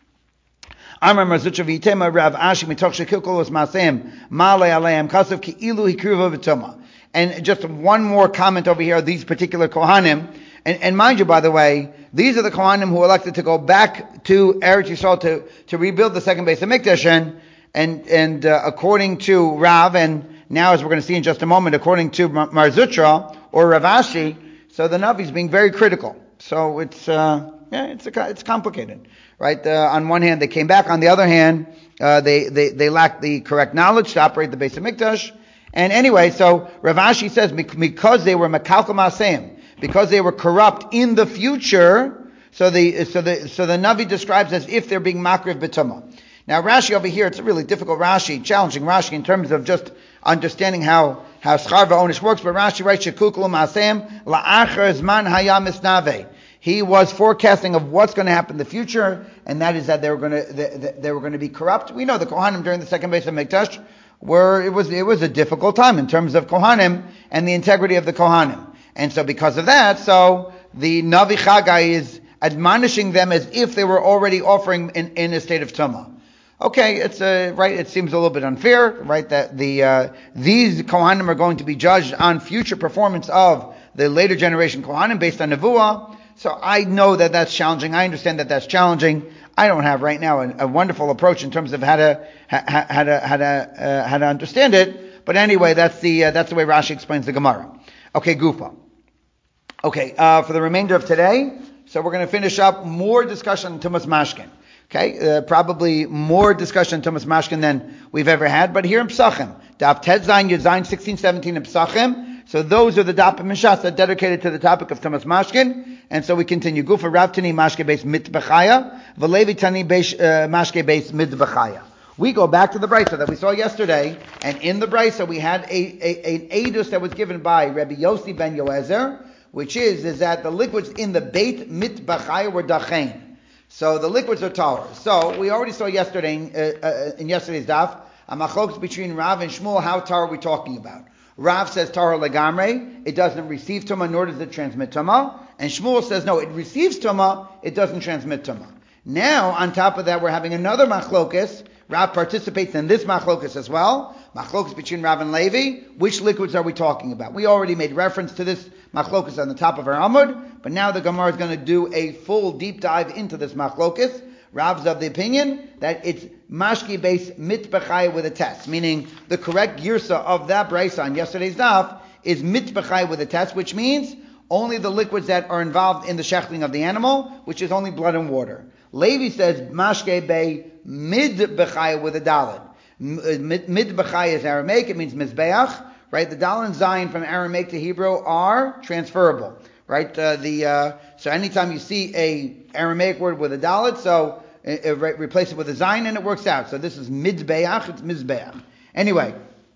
Amar Marzucha v'yitema Rav Ashi mitoch shekilkol os maseim malei aleim kasav ki ilu hikruva v'toma. And just one more comment over here, these particular Kohanim. And, and mind you, by the way, these are the Kohanim who elected to go back to Eretz Yisrael to, to rebuild the second base of Mikdash. And, and, and uh, according to Rav, and now as we're going to see in just a moment, according to Mar Zutra or Rav Ashi, so the Navi is being very critical. So it's uh, yeah, it's a, it's complicated, right? Uh, on one hand, they came back. On the other hand, uh, they they they lacked the correct knowledge to operate the base of Mikdash. And anyway, so Rav Ashi says because they were Mekalka Maseim, because they were corrupt in the future, so the so the so the Navi describes as if they're being makriv b'tumah. Now Rashi over here, it's a really difficult Rashi, challenging Rashi in terms of just understanding how how schar v'onish works. But Rashi writes shekuklu ma'asem la'achar zman hayam misnave. He was forecasting of what's going to happen in the future, and that is that they were going to they, they were going to be corrupt. We know the Kohanim during the second base of Mikdash were it was it was a difficult time in terms of Kohanim and the integrity of the Kohanim. And so because of that, so the Navi Chagai is admonishing them as if they were already offering in, in a state of Tumah. Okay, it's a, right, it seems a little bit unfair, right, that the, uh, these Kohanim are going to be judged on future performance of the later generation Kohanim based on Nevuah. So I know that that's challenging. I understand that that's challenging. I don't have right now a, a wonderful approach in terms of how to, how, how to, how to, uh, how to understand it. But anyway, that's the, uh, that's the way Rashi explains the Gemara. Okay, Gufa. Okay, uh, for the remainder of today, so So we're going to finish up more discussion on Tumas Mashkin. Okay, uh, probably more discussion on Tumas Mashkin than we've ever had. But here in Pesachim, Daf Tet Zayin Yud Zayin sixteen seventeen in Pesachim. So those are the Dapim and Shas that are dedicated to the topic of Tumas Mashkin. And so we continue. Gufa Rav Tani Mashke Beis Mitbechaya, Valevi Tani Mashke Beis Mitbechaya. We go back to the Brisa that we saw yesterday, and in the Brisa we had a, a, an edus that was given by Rabbi Yossi ben Yoezer, which is, is that the liquids in the Beit Mitbechaya were dachein. So the liquids are tahor. So we already saw yesterday, uh, uh, in yesterday's daf, a machlokes between Rav and Shmuel, how tahor are we talking about? Rav says tahor legamre, it doesn't receive tumah, nor does it transmit tumah. And Shmuel says no, it receives tumah, it doesn't transmit tumah. Now, on top of that, we're having another machlokes. Rav participates in this machlokas as well. Machlokas between Rav and Levi. Which liquids are we talking about? We already made reference to this machlokas on the top of our Amud, but now the Gemara is going to do a full deep dive into this machlokas. Rav's of the opinion that it's mashki based mitbechai with a test, meaning the correct girsa of that brisa on yesterday's daf is mitbechai with a test, which means only the liquids that are involved in the shechting of the animal, which is only blood and water. Levi says mashke bay mid bechaya with a dalet. Mid bechaya is Aramaic, it means mizbeach, right? The dalet and zayin from Aramaic to Hebrew are transferable, right? Uh, the uh, so anytime you see a Aramaic word with a dalet, so uh, uh, replace it with a zayin and it works out. So this is mizbeach, it's mizbeach. Anyway,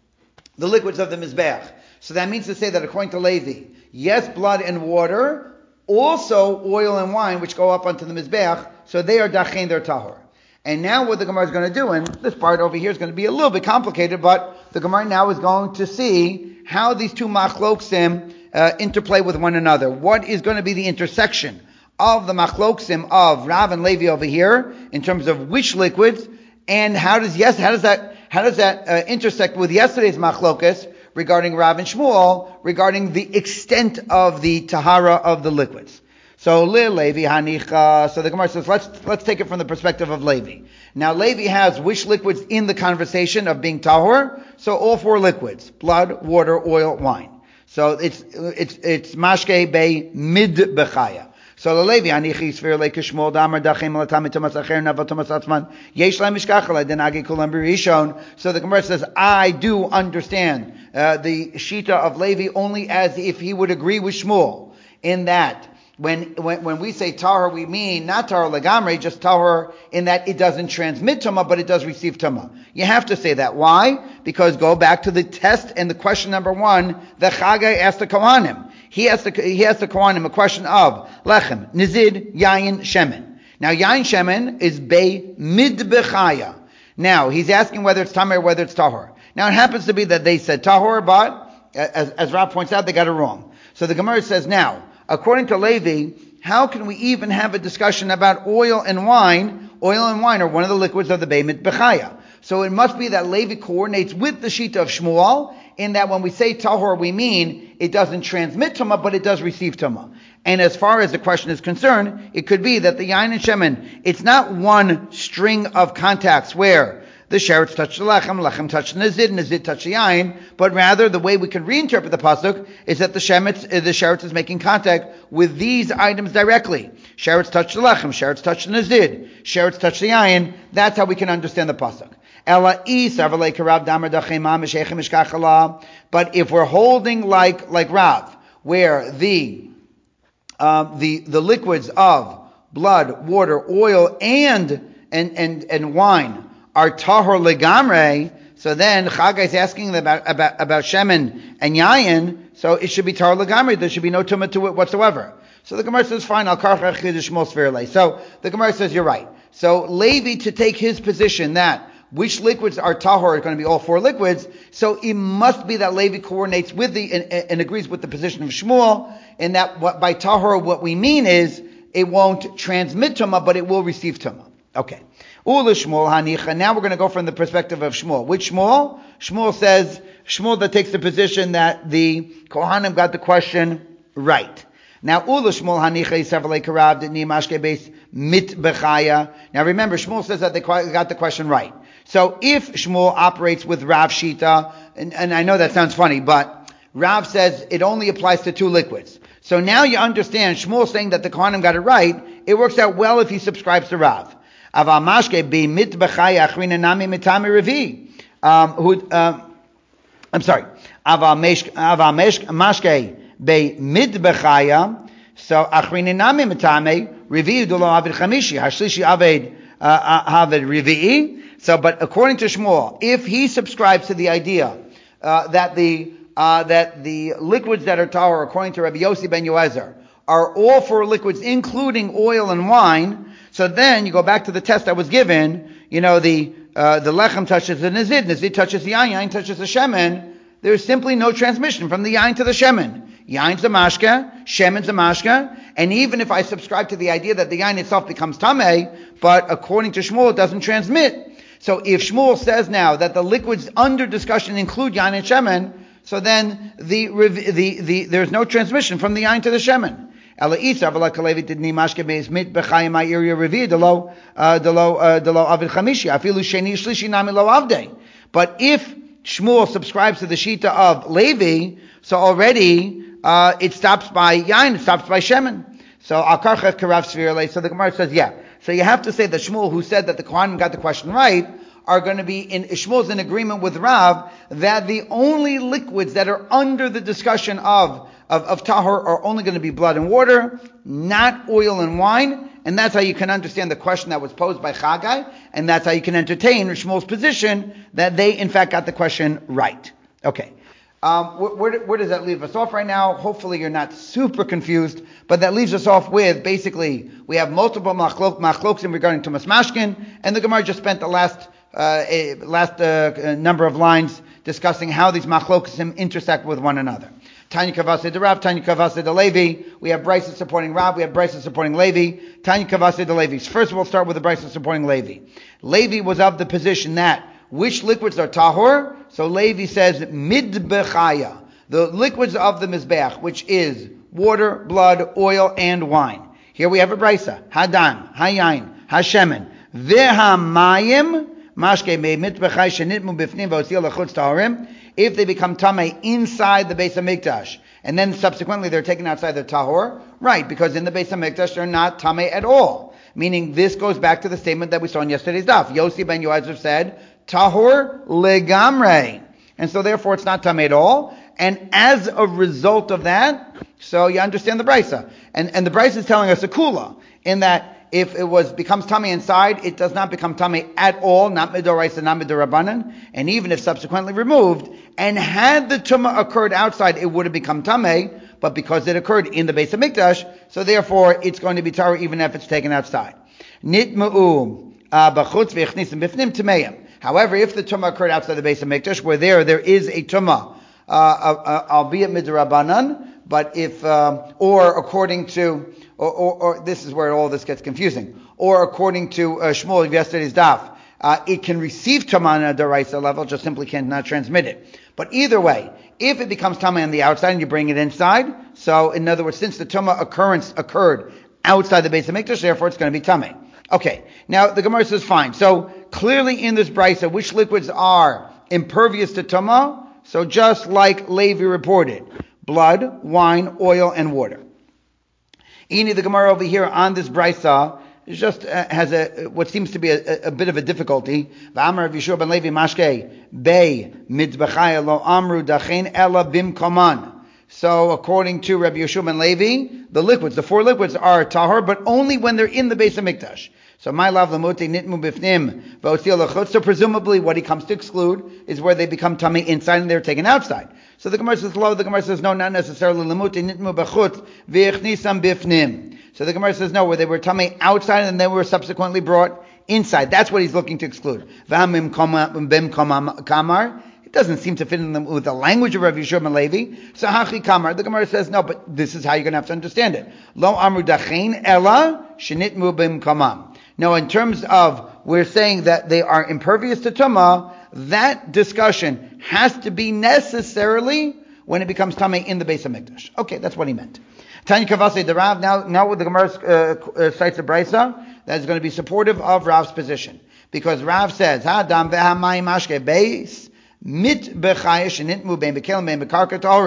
the liquids of the mizbeach. So that means to say that according to Levi, yes, blood and water, also oil and wine, which go up onto the mizbeach, so they are dachein, they're tahor. And now what the Gemara is going to do, and this part over here is going to be a little bit complicated, but the Gemara now is going to see how these two machloksim uh, interplay with one another. What is going to be the intersection of the machloksim of Rav and Levi over here in terms of which liquids, and how does yes, how does that how does that uh, intersect with yesterday's machlokas regarding Rav and Shmuel regarding the extent of the tahara of the liquids. So Le Levi Hanicha. So the Gemara says, let's let's take it from the perspective of Levi. Now Levi has which liquids in the conversation of being tahor? So all four liquids: blood, water, oil, wine. So it's it's it's mashke be mid bechaya. So the Levi Hanichi Sfer Lekishmol Damar Dachem Latamit Tomas Acher Nava Tomas Atzman Yesh Laim Mishkachala Denagi Kulam Birishon. So the Gemara says, I do understand uh, the shita of Levi only as if he would agree with Shmuel in that. When, when when we say tahor, we mean not tahor legamre, just tahor in that it doesn't transmit tumah, but it does receive tumah. You have to say that. Why? Because go back to the test and the question number one, the Chagai asked the Kohanim. He asked the, he asked the Kohanim a question of lechem, nizid, yayin, shemen. Now yayin shemen is bei mid bechaya. Now he's asking whether it's tameh or whether it's tahor. Now it happens to be that they said tahor, but as, as Rav points out, they got it wrong. So the Gemara says now, according to Levi, how can we even have a discussion about oil and wine? Oil and wine are one of the liquids of the Beit Bechaya. So it must be that Levi coordinates with the Shita of Shmuel, in that when we say tahor, we mean it doesn't transmit tumah, but it does receive tumah. And as far as the question is concerned, it could be that the yain and shemen, it's not one string of contacts where the sheretz touched the lechem, lechem touched the nizid, nizid touched the yain, but rather the way we can reinterpret the pasuk is that the shemetz, the sheretz is making contact with these items directly. Sheretz touched the lechem, sheretz touched the nizid, sheretz touched the yain. That's how we can understand the pasuk. But if we're holding like like Rav, where the um, the the liquids of blood, water, oil, and and and and wine are tahor legamre, so then Chagai is asking about about about shemen and yayin, so it should be tahor legamre. There should be no tumah to it whatsoever. So the Gemara says, fine, al karcha chidush mos verlei. So the Gemara says, you're right. So Levi, to take his position that which liquids are tahor are going to be all four liquids, so it must be that Levi coordinates with the and, and agrees with the position of Shmuel, in that what by tahor what we mean is it won't transmit tumah, but it will receive tumah. Okay. Ula Shmuel Hanicha. Now we're going to go from the perspective of Shmuel. Which Shmuel? Shmuel says, Shmuel that takes the position that the Kohanim got the question right. Now, Ula Shmuel Hanicha Yisavalei Karav Didni Mashke Beis Mit Bechaya. Now remember, Shmuel says that they got the question right. So if Shmuel operates with Rav Shita, and, and I know that sounds funny, but Rav says it only applies to two liquids. So now you understand Shmuel saying that the Kohanim got it right. It works out well if he subscribes to Rav. Aval mashke be mitbechaya achrina nami mitami revi. Um, who? Um, I'm sorry. Aval mashke be mitbechaya. So achrina nami mitami revi dulo avid chamishi hashlishi avid avid revi. So, but according to Shmuel, if he subscribes to the idea uh, that the uh, that the liquids that are tahor, according to Rabbi Yossi ben Yoezer, are all four liquids, including oil and wine, so then you go back to the test that was given. You know, the uh, the lechem touches the nizid, nizid touches the yain, yain touches the shemen. There is simply no transmission from the yain to the shemen. Yain's the mashka, shemen's the mashka, and even if I subscribe to the idea that the yain itself becomes tameh, but according to Shmuel, it doesn't transmit. So if Shmuel says now that the liquids under discussion include yain and shemen, so then the, the, the, the, there's no transmission from the yain to the shemen. But if Shmuel subscribes to the shita of Levi, so already uh, it stops by yain, it stops by shemen. So Akarchef Karav Svirle. So the Gemara says, yeah. So you have to say that Shmuel, who said that the Kohanim got the question right, are going to be in Shmuel's in agreement with Rav that the only liquids that are under the discussion of of, of tahor are only going to be blood and water, not oil and wine, and that's how you can understand the question that was posed by Chagai, and that's how you can entertain Shmuel's position that they in fact got the question right. Okay. Um, where, where, where does that leave us off right now? Hopefully you're not super confused, but that leaves us off with, basically, we have multiple machlokim regarding Tumas Mashkin, and the Gemara just spent the last uh, a, last uh, number of lines discussing how these machlokim intersect with one another. Tanya Kavase de Rav, Tanya Kavase de Levi. We have Brisa supporting Rav, we have Brisa supporting Levi. Tanya Kavase de Levi. First of all, start with the Brisa supporting Levi. Levi was of the position that which liquids are tahor? So Levi says midbechaya, the liquids of the mizbeach, which is water, blood, oil, and wine. Here we have a brisa: hadam, hayayin, hashemen, vehamayim, mashke me mitbechai shenitmu bifnim v'otzil lechutz tahorim. If they become tamei inside the Beis Hamikdash, and then subsequently they're taken outside the tahor, right? Because in the Beis Hamikdash they're not tamei at all. Meaning this goes back to the statement that we saw in yesterday's daf. Yossi ben Yoezer said, tahor legamre. And so therefore it's not tamei at all. And as a result of that, so you understand the brisa. And, and the brisa is telling us a kula, in that if it was becomes tamei inside, it does not become tamei at all, not midoraisa, not midorabanan. And even if subsequently removed, and had the tumah occurred outside, it would have become tamei. But because it occurred in the Beis Hamikdash, so therefore it's going to be tahor even if it's taken outside. Nitma'u b'chutz v'echnisim b'fnim tameim. However, if the tumah occurred outside the Beis Hamikdash, where there there is a tumah, uh, uh, albeit midrabanan, but if um, or according to or, or, or this is where all this gets confusing, or according to uh, Shmuel of yesterday's daf, uh, it can receive tumah on a deraisa level, just simply cannot transmit it. But either way, if it becomes tamei on the outside and you bring it inside, so in other words, since the tumah occurrence occurred outside the Beis Hamikdash, therefore it's going to be tamei. Okay, now the Gemara says fine. So clearly in this brisa, which liquids are impervious to tumah? So just like Levi reported, blood, wine, oil, and water. Ini, the Gemara over here on this brisa just uh, has a what seems to be a, a, a bit of a difficulty. V'amar Rav Yeshua ben Levi mashke bei mitzbechaya lo amru dachein ela bimkoman. So according to Rabbi Yeshua ben Levi, the liquids, the four liquids are tahor, but only when they're in the Beis Hamikdash. So my lav lamuti nitmu bifnim v'otzil lechutz. So presumably what he comes to exclude is where they become tamei inside and they're taken outside. So the Gemara says low. The Gemara says no, not necessarily lamuti nitmu b'chutz v'echnisam bifnim. So the Gemara says no, where they were tamei outside and they were subsequently brought inside. That's what he's looking to exclude. V'hamim kamar. It doesn't seem to fit in them with the language of Rav Yeshua ben Levi. So hachi kamar. The Gemara says no, but this is how you're going to have to understand it. Lo amru dachein ella shenitmu bim kamam. Now, in terms of we're saying that they are impervious to tumah, that discussion has to be necessarily when it becomes tamei in the Beis Hamikdash. Okay, that's what he meant. Tanya Kavase de Rav. Now, now with the Gemara uh, uh, cites a brisa that is going to be supportive of Rav's position, because Rav says, "Hadam ve'hamayim mashke beis mit bechayish nitmu bein bekelim bein bekarka tahorim."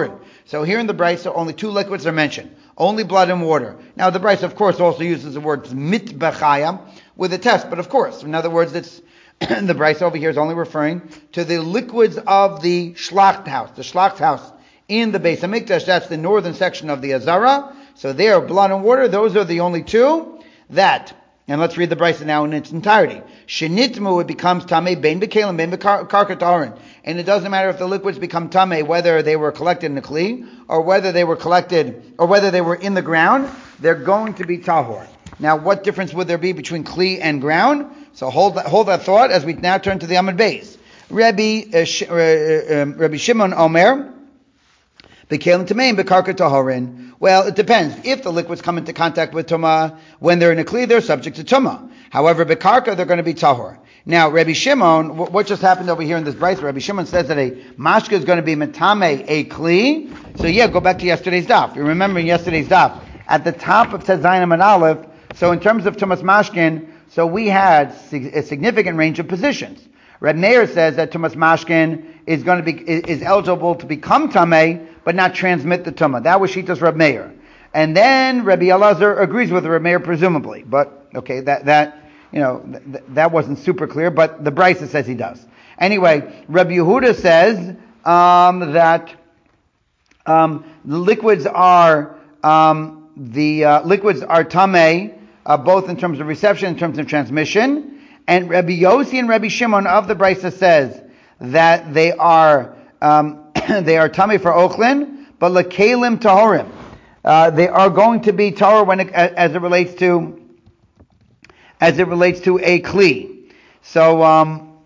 So here in the Brisa, only two liquids are mentioned. Only blood and water. Now the Brisa, of course, also uses the word mitbechaya with a test, but of course, in other words, it's the Brisa over here is only referring to the liquids of the Shlacht house. The Shlacht house in the Beis HaMikdash, that's the northern section of the Azara. So there, blood and water, those are the only two that, and let's read the Brisa now in its entirety. Shenitmu, it becomes tamei bein bekalim bein bekarka taharin. And it doesn't matter if the liquids become tamei, whether they were collected in the kli, or whether they were collected, or whether they were in the ground, they're going to be tahor. Now, what difference would there be between kli and ground? So hold that, hold that thought as we now turn to the Amud Beis. Rabbi, uh, Sh- uh, um, Rabbi Shimon Omer, bekalim tameim bekarka taharin. Well, it depends. If the liquids come into contact with Tumah, when they're in a Kli, they're subject to Tumah. However, Bekarka, they're going to be Tahor. Now, Rabbi Shimon, what just happened over here in this Brisa? Rabbi Shimon says that a Mashka is going to be Metame, a Kli. So yeah, go back to yesterday's daf. You remember yesterday's daf. At the top of Tezayim and Aleph, so in terms of Tumas Mashkin, so we had a significant range of positions. Reb Meir says that Tumas Mashkin is going to be, is eligible to become Tameh, but not transmit the Tumah. That was Shitas Reb Meir. And then Rabbi Elazar agrees with Reb Meir, presumably. But, okay, that, that you know, th- that wasn't super clear, but the Brisa says he does. Anyway, Rabbi Yehuda says um, that um, the liquids are, um, the uh, liquids are Tameh, uh, both in terms of reception, in terms of transmission. And Rabbi Yossi and Rabbi Shimon of the Brisa says that they are um, they are tummy for ochlin, but lekalim tahorim. Uh, they are going to be tahor when it, as it relates to as it relates to a kli. So, um,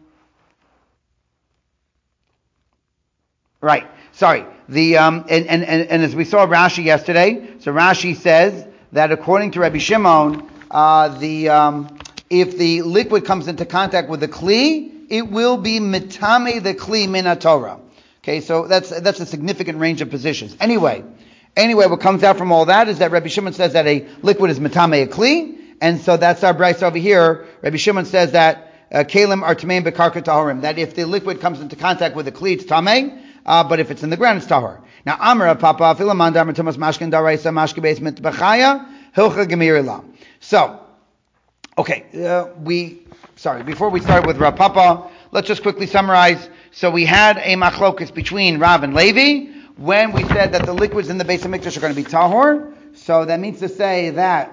right. Sorry. The um, and, and, and, and as we saw Rashi yesterday, so Rashi says that according to Rabbi Shimon, uh, the um, if the liquid comes into contact with the kli, it will be mitame the kli min haTorah. Okay, so that's that's a significant range of positions. Anyway, anyway, what comes out from all that is that Rabbi Shimon says that a liquid is mitame a kli, and so that's our Brisa over here. Rabbi Shimon says that uh, kalim are tameim bekarka tahorim. That if the liquid comes into contact with the kli, it's tamei, uh, but if it's in the ground, it's tahor. Now, Amar Papa Filaman Damar Tumas Mashkin Daraisa Mashke Basement Bechaya Hilcha Gemirila. So, okay, uh, we sorry before we start with Rav Papa, let's just quickly summarize. So we had a machlokus between Rav and Levi when we said that the liquids in the Beis HaMikdash are going to be tahor. So that means to say that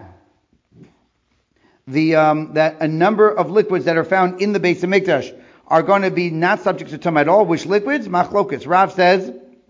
the um, that a number of liquids that are found in the Beis HaMikdash are going to be not subject to tumah at all. Which liquids? Machlokus. Rav says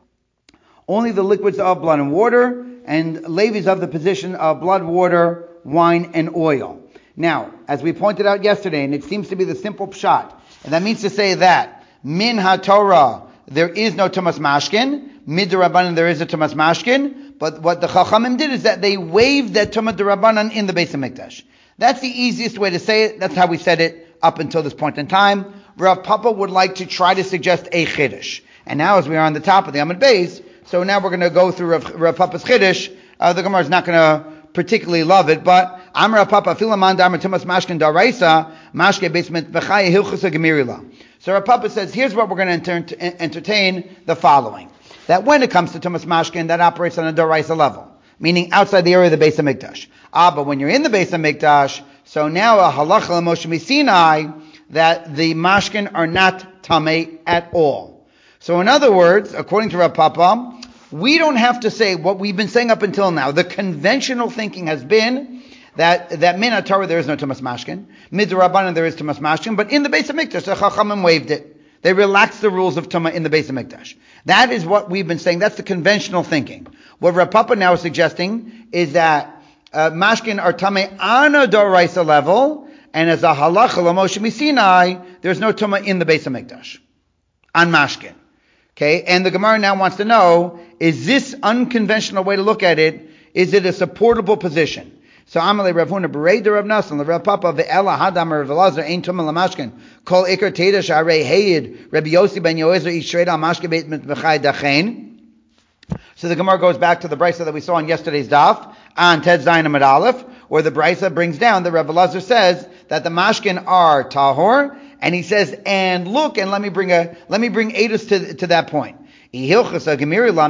only the liquids of blood and water, and Levi's of the position of blood, water, wine, and oil. Now, as we pointed out yesterday, and it seems to be the simple pshat, and that means to say that min haTorah, there is no Tumas Mashkin. Mid Rabbanan, there is a Tumas Mashkin. But what the Chachamim did is that they waived that Tumas Rabbanan in the Beis HaMikdash. That's the easiest way to say it. That's how we said it up until this point in time. Rav Papa would like to try to suggest a Chiddush. And now as we are on the top of the Amud Beis, so now we're going to go through Rav, Rav Papa's Chiddush. Uh, the Gemara is not going to particularly love it, but Amar Rav Papa, Filaman Damar Tumas Mashkin Daraisa, Mashke Basement Bechaya Hilchasa Gemirila. So Rav Papa says, here's what we're going to entertain the following. That when it comes to Tumas Mashkin, that operates on a Daraisa level, meaning outside the area of the Beis HaMikdash. Ah, but when you're in the Beis HaMikdash, so now a halacha l'Moshe Misinai, that the Mashkin are not Tamei at all. So in other words, according to Rav Papa, we don't have to say what we've been saying up until now. The conventional thinking has been that that min haTorah there is no Tumas Mashkin, mid Rabbanan there is Tumas Mashkin, but in the Beis HaMikdash the Chachamim waived it. They relaxed the rules of Tumah in the Beis HaMikdash. That is what we've been saying. That's the conventional thinking. What Rav Papa now is suggesting is that uh, Mashkin are Tamei on a Doraisa level, and as a halacha l'Moshe Misinai, there's no Tumah in the Beis HaMikdash on Mashkin. Okay, and the Gemara now wants to know, is this unconventional way to look at it, is it a supportable position? So Amalei Rav Huna Berei de Rav Nasan the Rav Papa ve'ela hadam Rav Elazar ein tumah lamashkin kol ikar teda sharei hayid Rabbi Yossi ben Yoezer ishrei al mashke beit mitmechai dachein. So the Gemara goes back to the brisa that we saw on yesterday's daf on Ted Zayin Amud Aleph, where the brisa brings down that Rav Elazar says that the mashkin are tahor, and he says, and look, and let me bring a let me bring Eidos to to that point. So the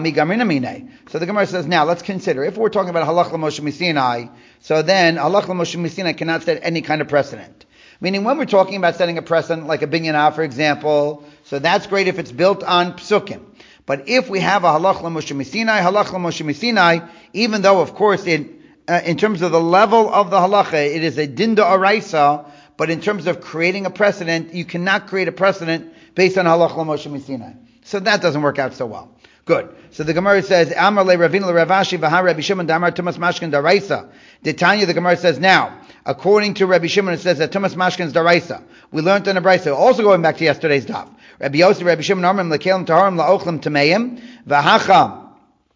Gemara says, now let's consider, if we're talking about halach l'Moshe Misinai, so then halach l'Moshe Misinai cannot set any kind of precedent. Meaning when we're talking about setting a precedent, like a binyanah, for example, so that's great if it's built on psukim. But if we have a halach l'Moshe Misinai, halach l'Moshe Misinai, even though, of course, in, uh, in terms of the level of the halacha, it is a dinda araisa, but in terms of creating a precedent, you cannot create a precedent based on halach l'Moshe Misinai. So that doesn't work out so well. Good. So the Gemara says, Amar le Ravina le Ravashi v'ha Rabbi Shimon damar tumas mashkin daraisa. The Tanya, the Gemara says, now, according to Rabbi Shimon, it says that tumas mashkin is daraisa. We learned in the Brisa. Also going back to yesterday's daf. Rabbi Yosef, Rabbi Shimon, Amram lekelim taharim laochlim tameim v'hacha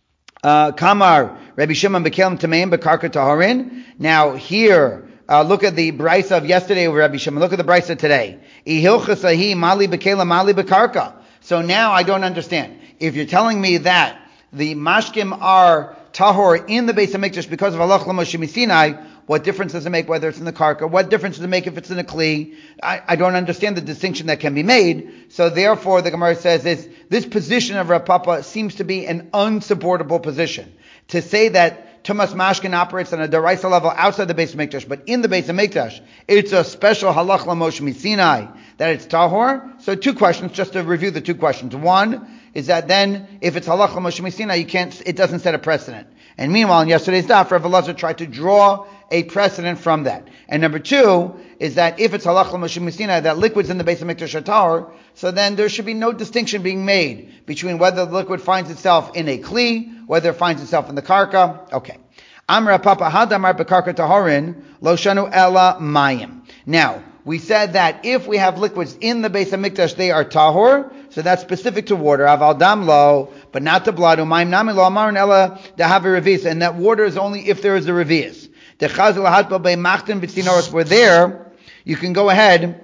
uh, kamar Rabbi Shimon bekelim tameim bekarka taharin. Now here, uh, look at the Brisa of yesterday with Rabbi Shimon. Look at the Brisa today. Ihilchasahi mali bekelim mali bekarka. So now I don't understand. If you're telling me that the mashkim are tahor in the Beis HaMikdash because of halach l'Moshe Misinai, what difference does it make whether it's in the karka? What difference does it make if it's in a kli? I, I don't understand the distinction that can be made. So therefore, the Gemara says this, this position of Rav Papa seems to be an unsupportable position. To say that Tumas Mashkin operates on a deraisa level outside the Beis HaMikdash, but in the Beis HaMikdash, it's a special halach l'Moshe Misinai, that it's tahor. So two questions, just to review the two questions. One is that then, if it's halach l'Moshe Misinai, you can't, it doesn't set a precedent. And meanwhile, in yesterday's daf, Rav Elazar tried to draw a precedent from that. And number two is that if it's halach l'Moshe Misinai, that liquids in the Beis HaMikdash are tahor, so then there should be no distinction being made between whether the liquid finds itself in a kli, whether it finds itself in the karka. Okay. Amra Papa Hadamar bekarka tahorin lo shanu ela mayim. Now, we said that if we have liquids in the Beis HaMikdash, they are tahor, so that's specific to water. Aval dam lo, but not to blood. Umayim nami lo amarin ela dehavi revius, and that water is only if there is a revius. Dechazil hatba bei machtin v'tzinoros. Where there, you can go ahead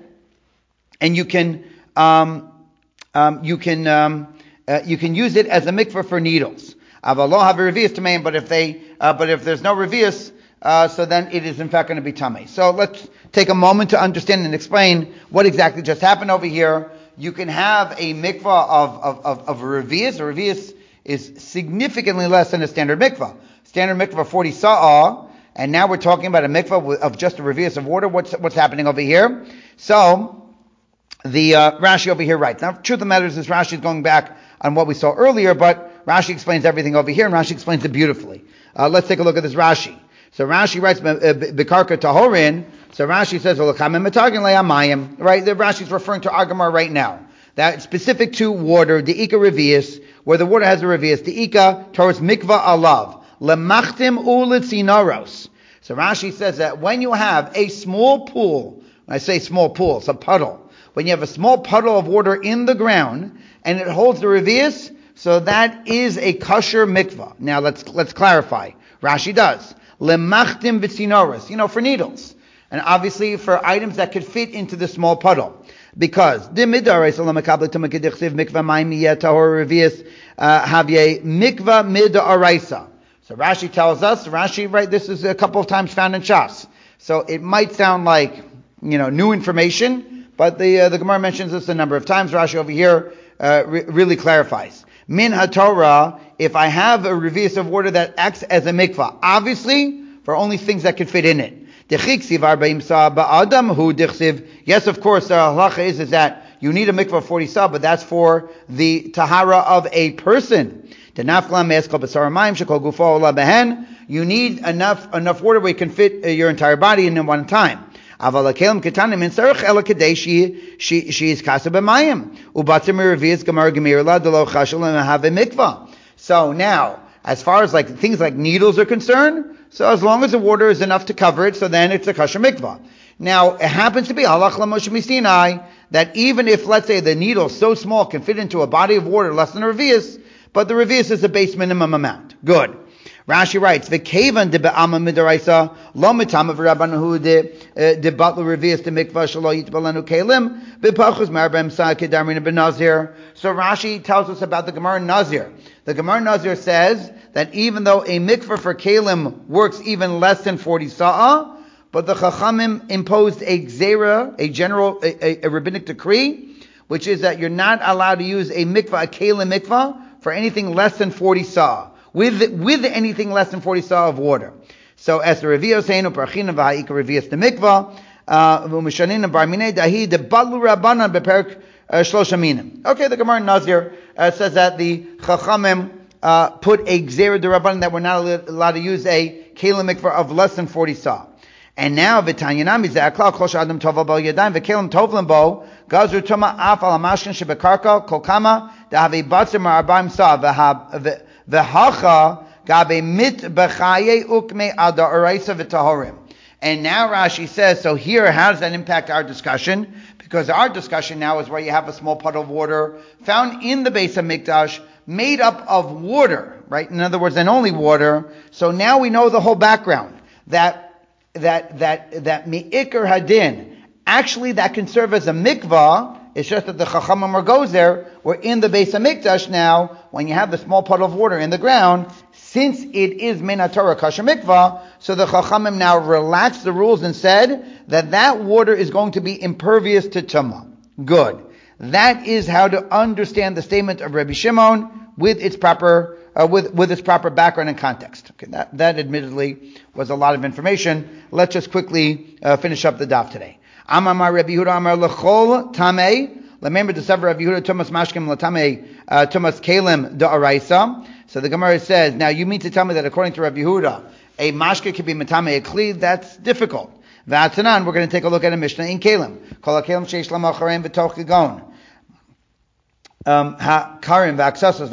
and you can um, um, you can um, uh, you can use it as a mikvah for needles. Aval lo havi revius tameim, but if they uh, but if there's no revius, uh, so then it is in fact going to be tamei. So let's take a moment to understand and explain what exactly just happened over here. You can have a mikvah of, of, of, of a revius. A revius is significantly less than a standard mikvah. Standard mikvah forty sa'ah, and now we're talking about a mikvah of just a revius of water. What's what's happening over here? So the uh, Rashi over here writes. Now, truth of the matter is, this Rashi is going back on what we saw earlier, but Rashi explains everything over here, and Rashi explains it beautifully. Uh, let's take a look at this Rashi. So Rashi writes bekarka tahorin. So Rashi says, right? The Rashi is referring to Agamar right now. That's specific to water, the Ika revius, where the water has a revius, the Ika towards mikvah alav, lemachtim ulitzinaros. So Rashi says that when you have a small pool, when I say small pool, it's a puddle. When you have a small puddle of water in the ground, and it holds the revius, so that is a kosher mikvah. Now let's, let's clarify. Rashi does. Lemachtim v'tzinoros, you know, for needles. And obviously for items that could fit into the small puddle. Because the midaraisa lamakabla to makadichsiv mikvah ma'imiyah tahor revius havye mikvah midaraisa. So Rashi tells us, Rashi, right, this is a couple of times found in Shas. So it might sound like, you know, new information, but the uh, the Gemara mentions this a number of times. Rashi over here uh, re- really clarifies. Min haTorah, if I have a revius of water that acts as a mikvah, obviously for only things that can fit in it. Yes, of course, the halacha is, is that you need a mikvah of forty sa, but that's for the tahara of a person. You need enough enough water where you can fit your entire body in one time. So now, as far as like things like needles are concerned, so as long as the water is enough to cover it, so then it's a kosher mikvah. Now, it happens to be halach l'Moshe Misinai that even if, let's say, the needle so small can fit into a body of water less than a revius, but the revius is the base minimum amount. Good. Rashi writes, "V'kevan de be'alma midaraisa lo mitama v'rabbanu de de batlu revius de mikvah shelo yitbalanu kelim b'pachus marbem sa kedarmin benazir." So Rashi tells us about the Gemara Nazir. The Gemara Nazir says that even though a mikvah for kelim works even less than forty sa'ah, but the Chachamim imposed a gzera, a general, a, a, a rabbinic decree, which is that you're not allowed to use a mikvah, a kelim mikvah, for anything less than forty saw, with with anything less than forty saw of water. So as the Revi'os Seinu Parchina V'Ha'ika Revi'os the Mikvah, V'Mishanin Barminei Dahi the Balu Rabbanan Beperk Shlosh Aminim. Okay, the Gemara in Nazir uh, says that the Chachamim uh, put a Gzera de Rabbanan that we're not allowed to use a Kelim Mikvah of less than forty saw. And now V'Tanyanami Ze'aklal Kol Sh'Adam Tovel Bo Yadayim V'Kelim Tovlim Bo Gazur Tuma Af Al Mashkin Shebekarka Kol Kama Dahavi Batzer Ma'arbaim Sa V'Hacha Gabe Mit B'Chaye Ukme Ada Oraisa V'Tahorim. And now Rashi says, so here, how does that impact our discussion? Because our discussion now is where you have a small puddle of water found in the base of Mikdash, made up of water, right? In other words, and only water. So now we know the whole background. That, that, that, that Mi'ikr Hadin, actually that can serve as a mikvah. It's just that the Chachamim goes there. We're in the base of Mikdash now. When you have the small puddle of water in the ground, since it is Min HaTorah Kasher Mikvah, so the Chachamim now relaxed the rules and said that that water is going to be impervious to Tumah. Good. That is how to understand the statement of Rabbi Shimon with its proper uh, with with its proper background and context. Okay, that that admittedly was a lot of information. Let's just quickly uh, finish up the daf today. Amar Rabbi Yehuda Amar L'chol Tamei. Remember the sever of Yehuda Tumas Mashkim L'Tamei uh, Tumas Kalim Da'araisa. So the Gemara says, now you mean to tell me that according to Rabbi Yehuda, a mashke could be matame a kli? That's difficult. V'atanan, we're going to take a look at a Mishnah in Kalim. Kol ha-kalim sheish lam acharein v'toch gagon. Ha-karim v'aksasos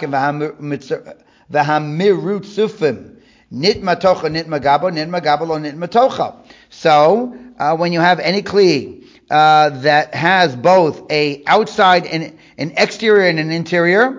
v'asakim v'hamirut sufim. Nitma tocha, nitma gabo, nitma gabo lo nitma tocha. So, uh, when you have any kli uh, that has both a outside and an exterior and an interior,